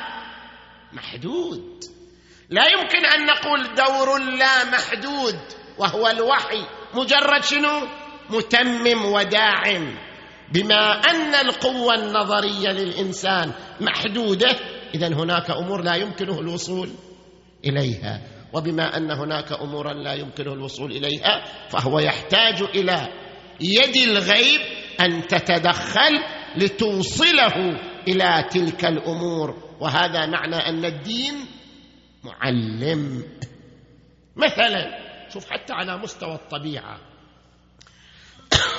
محدود. لا يمكن أن نقول دور لا محدود وهو الوحي مجرد شنو؟ متمم وداعم. بما أن القوة النظرية للإنسان محدودة، إذن هناك أمور لا يمكنه الوصول إليها، وبما أن هناك أمورا لا يمكنه الوصول إليها فهو يحتاج إلى يد الغيب أن تتدخل لتوصله إلى تلك الأمور. وهذا معنى أن الدين معلم. مثلا شوف، حتى على مستوى الطبيعة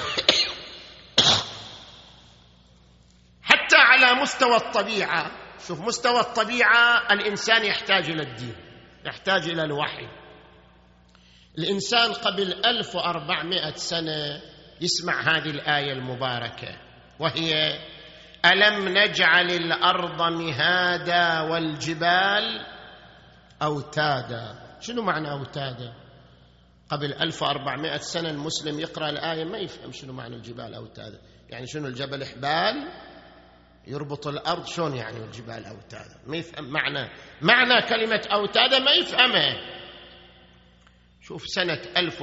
على مستوى الطبيعة. شوف مستوى الطبيعة، الإنسان يحتاج إلى الدين، يحتاج إلى الوحي. الإنسان قبل 1400 سنة يسمع هذه الآية المباركة، وهي: ألم نجعل الأرض مهادا والجبال أوتادا. شنو معنى أوتادا؟ قبل 1400 سنة المسلم يقرأ الآية ما يفهم شنو معنى الجبال أوتادا. يعني شنو الجبل؟ حبال يربط الأرض. شلون يعني الجبال أوتادا؟ ما يفهم معنى كلمة أوتادا، ما يفهمها. شوف سنة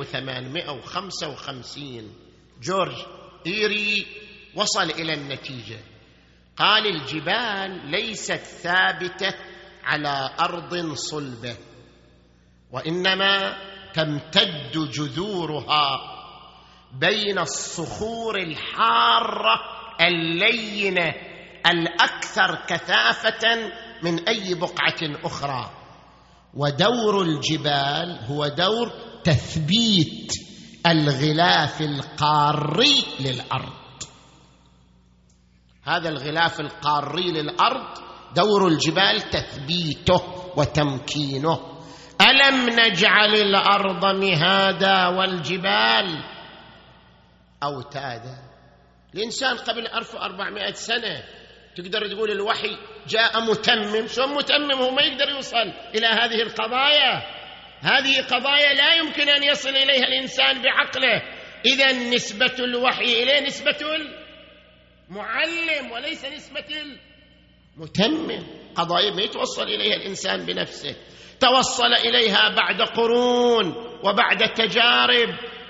1855 جورج إيري وصل إلى النتيجة، قال: الجبال ليست ثابتة على أرض صلبة، وإنما تمتد جذورها بين الصخور الحارة اللينة الأكثر كثافة من أي بقعة أخرى. ودور الجبال هو دور تثبيت الغلاف القاري للأرض. هذا الغلاف القاري للأرض دور الجبال تثبيته وتمكينه. ألم نجعل الأرض مهادا والجبال أوتادا. الإنسان قبل 1400 سنة تقدر تقول الوحي جاء متمم. شو متمم؟ هو ما يقدر يوصل إلى هذه القضايا. هذه قضايا لا يمكن أن يصل إليها الإنسان بعقله. إذن نسبة الوحي إليه نسبة المعلم وليس نسبة المتمم. قضايا ما يتوصل إليها الإنسان بنفسه، توصل إليها بعد قرون وبعد تجارب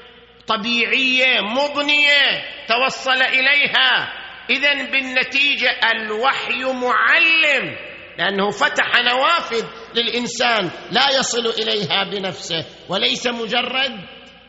طبيعية مضنية توصل إليها. إذن بالنتيجة الوحي معلم، لأنه فتح نوافذ للإنسان لا يصل إليها بنفسه، وليس مجرد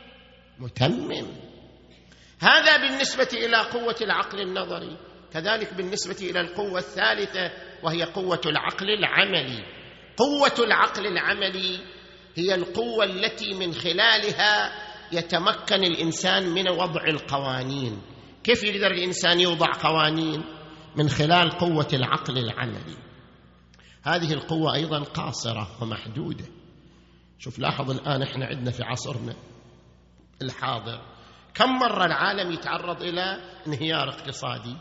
متمم. هذا بالنسبة إلى قوة العقل النظري. كذلك بالنسبة إلى القوة الثالثة، وهي قوة العقل العملي. قوة العقل العملي هي القوة التي من خلالها يتمكن الإنسان من وضع القوانين. كيف يقدر الإنسان يوضع قوانين؟ من خلال قوة العقل العملي. هذه القوة أيضا قاصرة ومحدودة. شوف لاحظ الآن إحنا عندنا في عصرنا الحاضر كم مرة العالم يتعرض إلى انهيار اقتصادي؟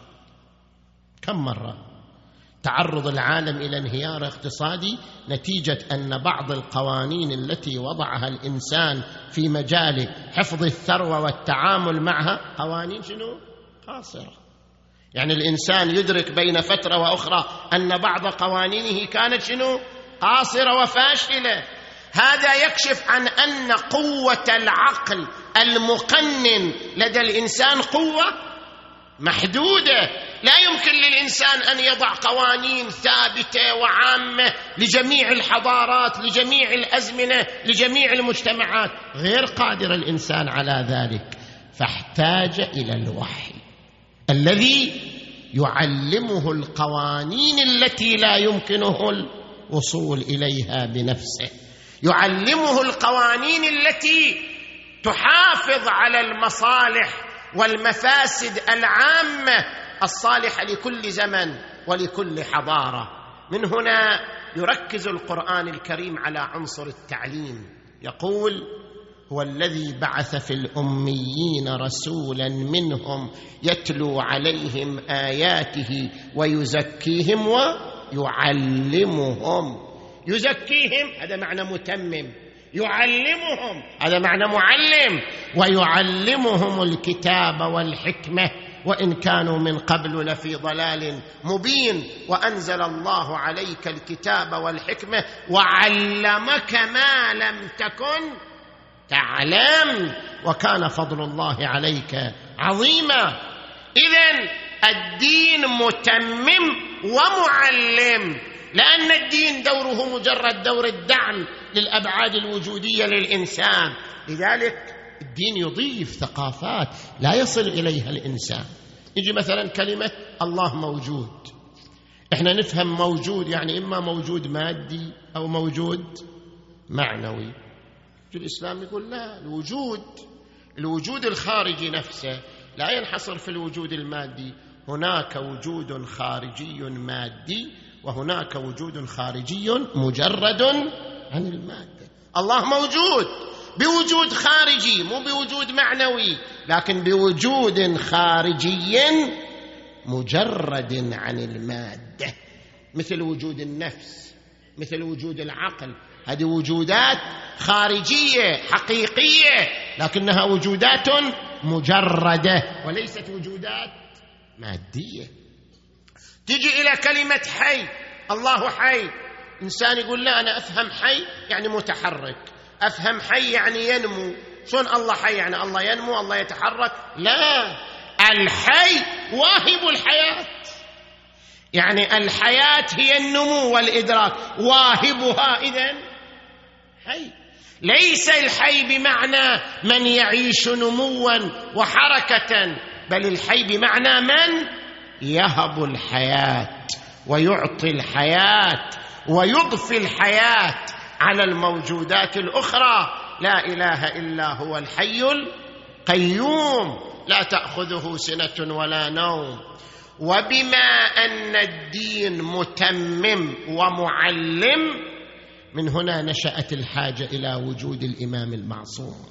كم مرة تعرض العالم إلى انهيار اقتصادي نتيجة أن بعض القوانين التي وضعها الإنسان في مجال حفظ الثروة والتعامل معها قوانين شنو؟ قاصرة. يعني الإنسان يدرك بين فترة وأخرى أن بعض قوانينه كانت شنو؟ قاصرة وفاشلة. هذا يكشف عن أن قوة العقل المقنن لدى الإنسان قوة محدودة. لا يمكن للإنسان أن يضع قوانين ثابتة وعامة لجميع الحضارات، لجميع الأزمنة، لجميع المجتمعات. غير قادر الإنسان على ذلك، فاحتاج إلى الوحي الذي يعلمه القوانين التي لا يمكنه الوصول إليها بنفسه، يعلمه القوانين التي تحافظ على المصالح والمفاسد العامة الصالحة لكل زمن ولكل حضارة. من هنا يركز القرآن الكريم على عنصر التعليم. يقول: هو الذي بعث في الأميين رسولا منهم يتلو عليهم آياته ويزكيهم ويعلمهم. يزكيهم هذا معنى متمم، يعلمهم هذا معنى معلم. ويعلمهم الكتاب والحكمة وإن كانوا من قبل لفي ضلال مبين. وأنزل الله عليك الكتاب والحكمة وعلمك ما لم تكن تعلم وكان فضل الله عليك عظيما. إذن الدين متمم ومعلم، لأن الدين دوره مجرد دور الدعم للأبعاد الوجودية للإنسان. لذلك الدين يضيف ثقافات لا يصل إليها الإنسان. يجي مثلا كلمة الله موجود، إحنا نفهم موجود يعني إما موجود مادي أو موجود معنوي. في الإسلام يقول لا، الوجود الخارجي نفسه لا ينحصر في الوجود المادي هناك وجود خارجي مادي وهناك وجود خارجي مجرد عن المادة. الله موجود بوجود خارجي، مو بوجود معنوي، لكن بوجود خارجي مجرد عن المادة، مثل وجود النفس، مثل وجود العقل. هذه وجودات خارجية حقيقية، لكنها وجودات مجردة وليست وجودات مادية. تجي إلى كلمة حي، الله حي. إنسان يقول لا أنا أفهم حي يعني متحرك، أفهم حي يعني ينمو. شلون الله حي؟ يعني الله ينمو، الله يتحرك؟ لا، الحي واهب الحياة، يعني الحياة هي النمو والإدراك، واهبها إذن حي. ليس الحي بمعنى من يعيش نموا وحركة، بل الحي بمعنى من يهب الحياة ويعطي الحياة ويضفي الحياة على الموجودات الأخرى. لا إله إلا هو الحي القيوم لا تأخذه سنة ولا نوم. وبما أن الدين متمم ومعلم، من هنا نشأت الحاجة إلى وجود الإمام المعصوم.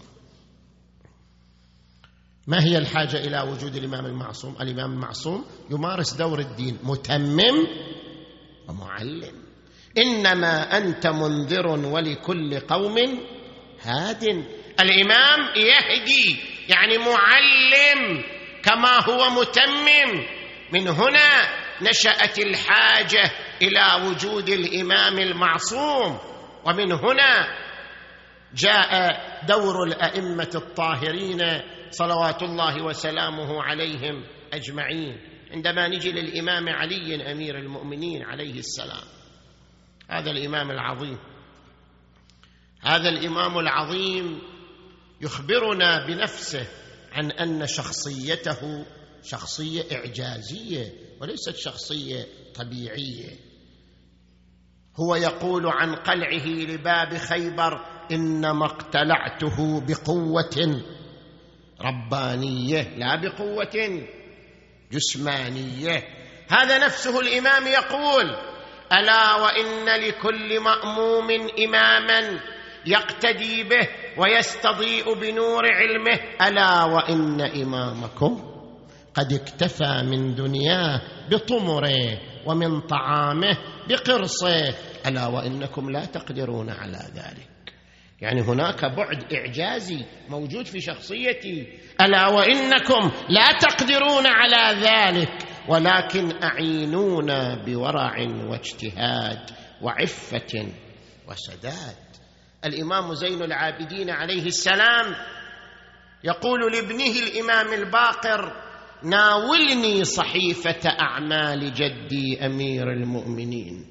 ما هي الحاجة إلى وجود الإمام المعصوم؟ الإمام المعصوم يمارس دور الدين، متمم ومعلم. إنما أنت منذر ولكل قوم هاد. الإمام يهدي يعني معلم كما هو متمم. من هنا نشأت الحاجة إلى وجود الإمام المعصوم، ومن هنا جاء دور الأئمة الطاهرين صلوات الله وسلامه عليهم أجمعين. عندما نجي للإمام علي أمير المؤمنين عليه السلام، هذا الإمام العظيم، هذا الإمام العظيم يخبرنا بنفسه عن أن شخصيته شخصية إعجازية وليست شخصية طبيعية. هو يقول عن قلعه لباب خيبر: إنما اقتلعته بقوة ربانية لا بقوة جسمانية. هذا نفسه الإمام يقول: ألا وإن لكل مأموم إماما يقتدي به ويستضيء بنور علمه، ألا وإن إمامكم قد اكتفى من دنياه بطمره ومن طعامه بقرصه، ألا وإنكم لا تقدرون على ذلك. يعني هناك بعد إعجازي موجود في شخصيتي، ألا وإنكم لا تقدرون على ذلك، ولكن أعينونا بورع واجتهاد وعفة وسداد. الإمام زين العابدين عليه السلام يقول لابنه الإمام الباقر: ناولني صحيفة أعمال جدي أمير المؤمنين.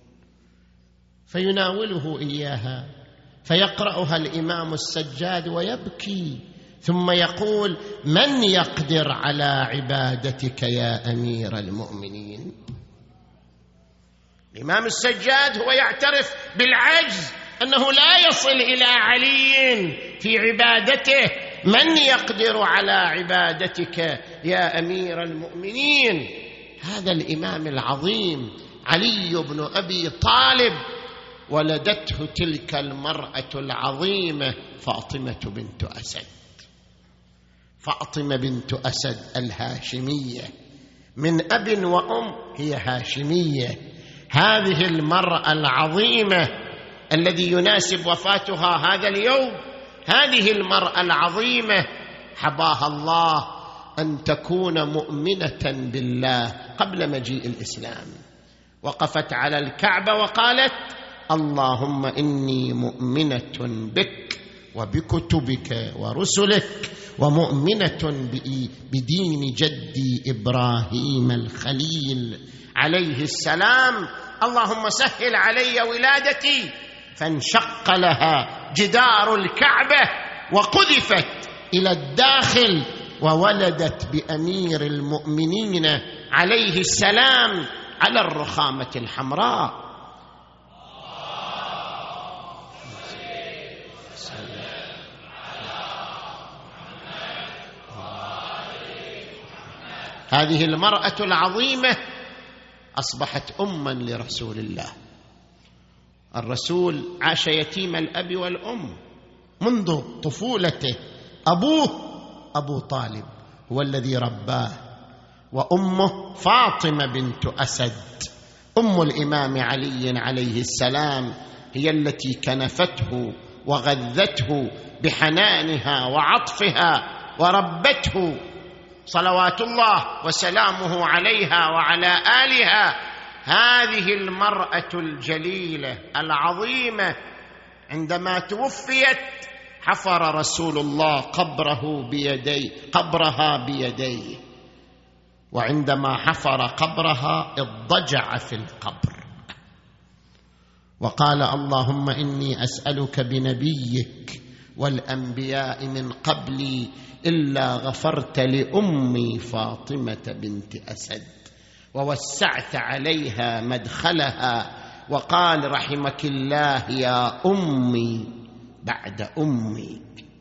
فيناوله إياها، فيقرأها الإمام السجاد ويبكي، ثم يقول: من يقدر على عبادتك يا أمير المؤمنين؟ الإمام السجاد هو يعترف بالعجز، أنه لا يصل إلى علي في عبادته. من يقدر على عبادتك يا أمير المؤمنين؟ هذا الإمام العظيم علي بن أبي طالب ولدته تلك المرأة العظيمة فاطمة بنت أسد. فاطمة بنت أسد الهاشمية، من أب وأم هي هاشمية. هذه المرأة العظيمة الذي يناسب وفاتها هذا اليوم، هذه المرأة العظيمة حباها الله أن تكون مؤمنة بالله قبل مجيء الإسلام. وقفت على الكعبة وقالت: اللهم إني مؤمنة بك وبكتبك ورسلك، ومؤمنة بدين جدي إبراهيم الخليل عليه السلام، اللهم سهل علي ولادتي. فانشق لها جدار الكعبة وقذفت إلى الداخل، وولدت بأمير المؤمنين عليه السلام على الرخامة الحمراء. هذه المرأة العظيمة أصبحت أما لرسول الله. الرسول عاش يتيم الأب والأم منذ طفولته، أبوه أبو طالب هو الذي رباه، وأمه فاطمة بنت أسد أم الإمام علي عليه السلام هي التي كنفته وغذته بحنانها وعطفها وربته صلوات الله وسلامه عليها وعلى آلها. هذه المرأة الجليلة العظيمة عندما توفيت حفر رسول الله قبرها بيديه، وعندما حفر قبرها اضطجع في القبر وقال: اللهم إني أسألك بنبيك والأنبياء من قبلي إلا غفرت لأمي فاطمة بنت أسد ووسعت عليها مدخلها، وقال: رحمك الله يا أمي بعد أمي.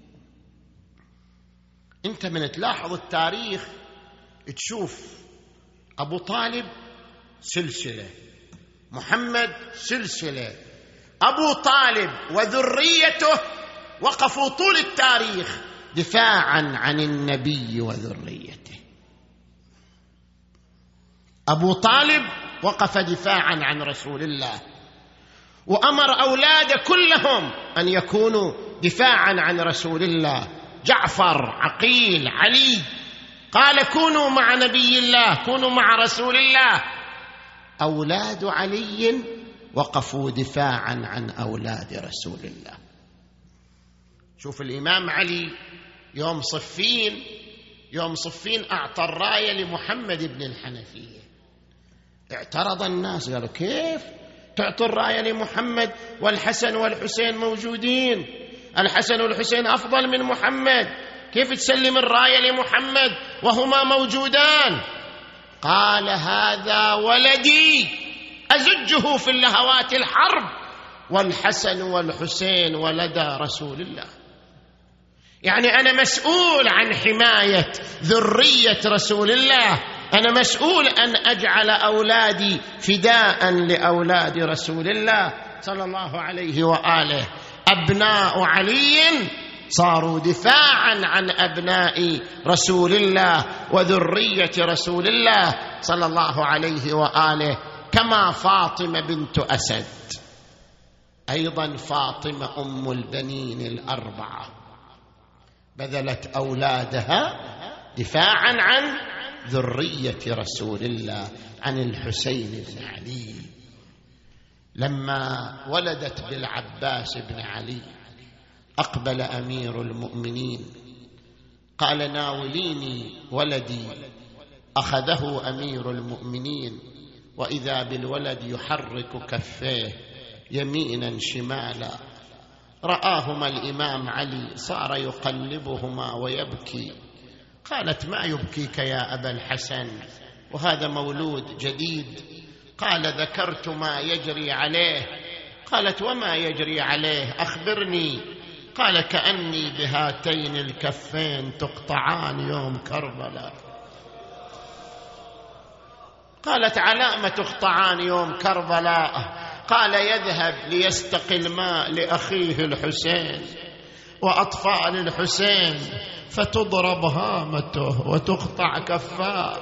أنت من تلاحظ التاريخ تشوف أبو طالب سلسلة، محمد سلسلة، أبو طالب وذريته وقفوا طول التاريخ دفاعا عن النبي وذريته. أبو طالب وقف دفاعا عن رسول الله، وأمر أولاد كلهم أن يكونوا دفاعا عن رسول الله. جعفر، عقيل، علي، قال: كونوا مع نبي الله، كونوا مع رسول الله. أولاد علي وقفوا دفاعا عن أولاد رسول الله. شوف الإمام علي يوم صفين أعطى الراية لمحمد بن الحنفية. اعترض الناس، قالوا: كيف تعطي الراية لمحمد والحسن والحسين موجودين؟ الحسن والحسين أفضل من محمد، كيف تسلم الراية لمحمد وهما موجودان؟ قال: هذا ولدي أزجه في اللهوات الحرب، والحسن والحسين ولدا رسول الله. يعني أنا مسؤول عن حماية ذرية رسول الله، أنا مسؤول أن أجعل أولادي فداء لأولاد رسول الله صلى الله عليه وآله. أبناء علي صاروا دفاعا عن أبناء رسول الله وذرية رسول الله صلى الله عليه وآله. كما فاطمة بنت أسد، أيضا فاطمة أم البنين الأربعة بذلت أولادها دفاعا عن ذرية رسول الله، عن الحسين بن علي. لما ولدت بالعباس بن علي أقبل أمير المؤمنين قال: ناوليني ولدي. أخذه أمير المؤمنين، وإذا بالولد يحرك كفيه يمينا شمالا. رآهما الإمام علي صار يقلبهما ويبكي. قالت: ما يبكيك يا أبا الحسن وهذا مولود جديد؟ قال: ذكرت ما يجري عليه. قالت: وما يجري عليه؟ أخبرني. قال: كأني بهاتين الكفين تقطعان يوم كربلاء. قالت: على ما تقطعان يوم كربلاء؟ قال: يذهب ليستقي الماء لأخيه الحسين وأطفال الحسين فتضرب هامته وتقطع كفاه،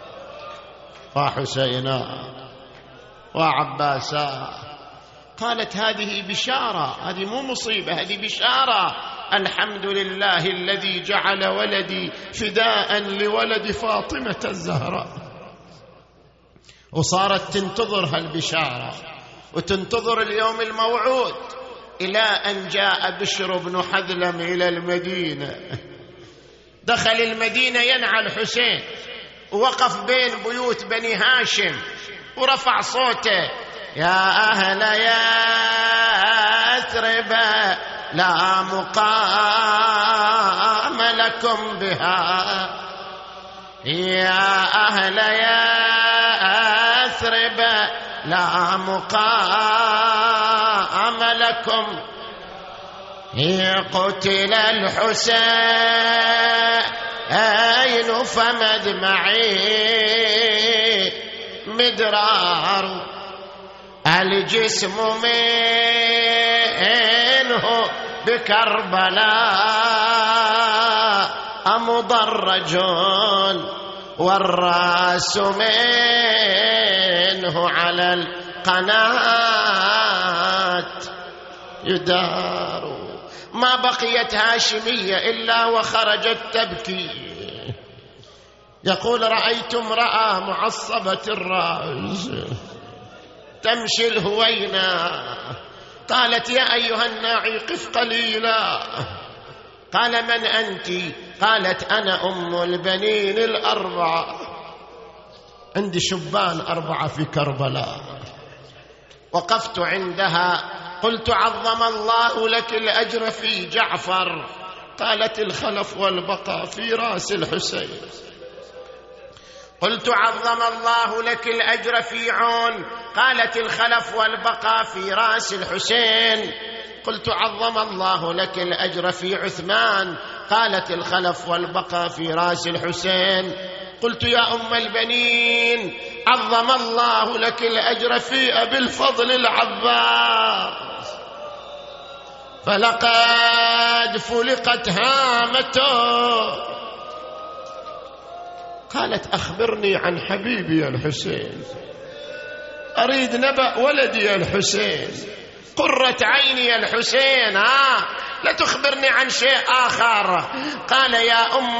وحسينا وعباسا. قالت: هذه بشارة، هذه مو مصيبة، هذه بشارة. الحمد لله الذي جعل ولدي فداء لولد فاطمة الزهراء. وصارت تنتظر هالبشارة وتنتظر اليوم الموعود، إلى أن جاء بشر بن حذلم إلى المدينة. دخل المدينة ينعى الحسين، ووقف بين بيوت بني هاشم ورفع صوته: يا أهل يثرب لا مقام لكم بها، يا أهل يثرب لا مقام لكم. قتل الحسين فمد معي مدرار الجسم منه بكربلاء مضرج والراس منه على القناة يدار. ما بقيت هاشمية إلا وخرجت تبكي. يقول رأيت امرأة معصبة الرأس تمشي الهوينة، قالت يا أيها الناعي قف قليلا. قال من أنت؟ قالت أنا أم البنين الأربعة، عندي شبان 4 في كربلاء. وقفت عندها قلت عظم الله لك الأجر في جعفر. قالت الخلف والبقاء في رأس الحسين. قلت عظم الله لك الأجر في عون. قالت الخلف والبقاء في رأس الحسين. قلت عظم الله لك الأجر في عثمان. قالت الخلف والبقاء في رأس الحسين. قلت يا أم البنين عظم الله لك الأجر في أبي الفضل العباس، فلقد فلقت هامته. قالت أخبرني عن حبيبي يا الحسين، أريد نبأ ولدي يا الحسين، قرة عيني يا الحسين، لا تخبرني عن شيء آخر. قال يا أم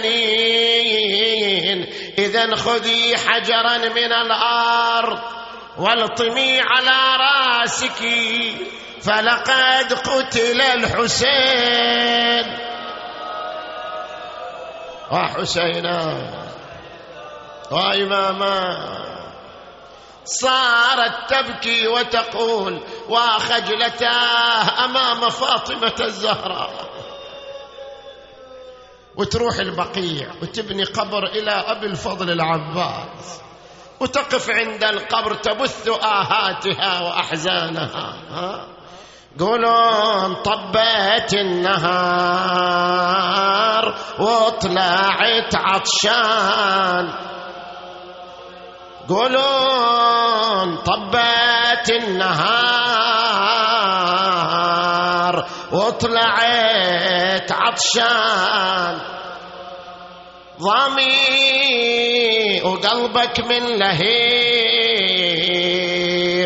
البنين إذن خذي حجرا من الأرض والطمي على راسك، فلقد قتل الحسين. وحسينا وإماما. صارت تبكي وتقول وخجلتاه أمام فاطمة الزهراء. وتروح البقيع وتبني قبر إلى أبي الفضل العباس، وتقف عند القبر تبث آهاتها وأحزانها. قولون طبت النهار وطلعت عطشان، قولون طبت النهار وطلعت عطشان، ضامي وقلبك من لهيب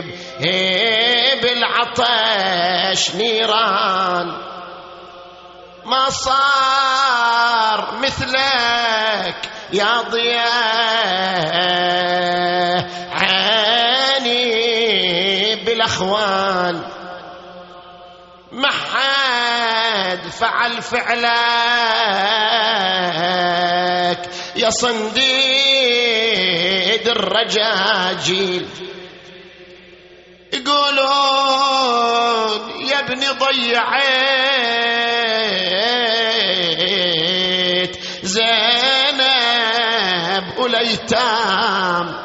بالعطش نيران، ما صار مثلك يا ضياء عيني بالأخوان، ما حد فعل فعلك يا صنديد الرجاجيل. يقولون يا ابني ضيعت زينب والأيتام،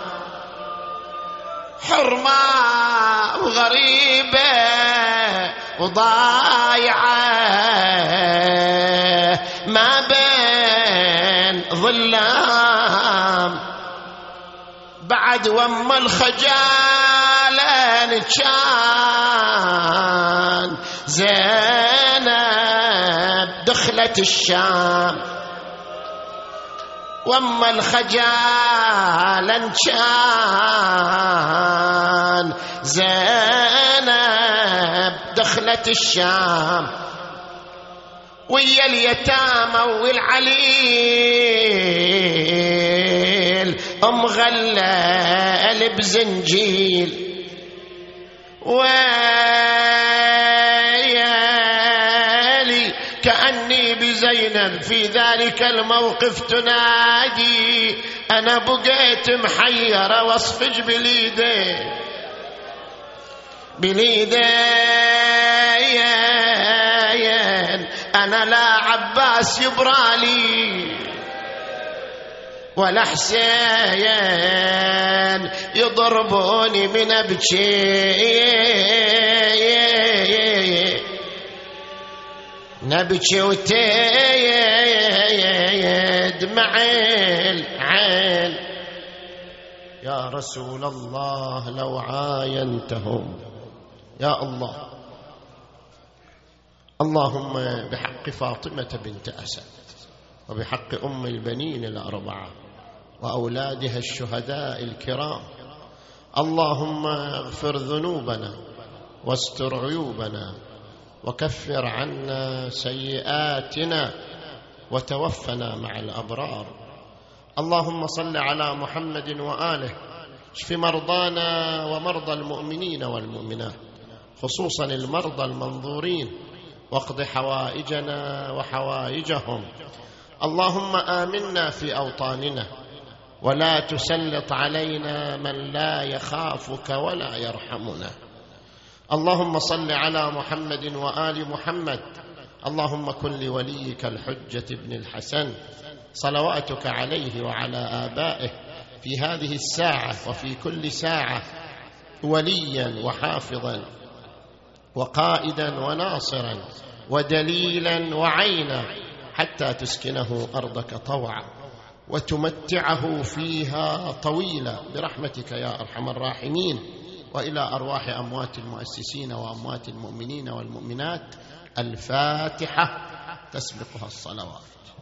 حرمة وغريبة وضايعة ما بين ظلام، بعد وما الخجالة كان زينب دخلت الشام، وما الخجالة كان زينب دخلت الشام، ويا اليتامى والعليل مغلل بزنجيل، ويالي كأني بزينب في ذلك الموقف تنادي أنا بقيت محيرة واصفج بليدين أنا لا عباس يبرالي ولا حسين يضربوني من أبكي، نبكي عين يا رسول الله لو عاينتهم يا الله. اللهم بحق فاطمة بنت أسد وبحق أم البنين الأربعة وأولادها الشهداء الكرام، اللهم اغفر ذنوبنا واستر عيوبنا وكفر عنا سيئاتنا وتوفنا مع الأبرار. اللهم صل على محمد وآله، اشف مرضانا ومرضى المؤمنين والمؤمنات، خصوصا المرضى المنظورين، واقض حوائجنا وحوائجهم. اللهم آمنا في أوطاننا ولا تسلط علينا من لا يخافك ولا يرحمنا. اللهم صل على محمد وآل محمد. اللهم كن لوليك الحجة ابن الحسن صلواتك عليه وعلى آبائه في هذه الساعة وفي كل ساعة وليا وحافظا وقائدا وناصرا ودليلا وعينا، حتى تسكنه أرضك طوعا وتمتعه فيها طويلا برحمتك يا أرحم الراحمين. وإلى أرواح أموات المؤسسين وأموات المؤمنين والمؤمنات الفاتحة تسبقها الصلوات.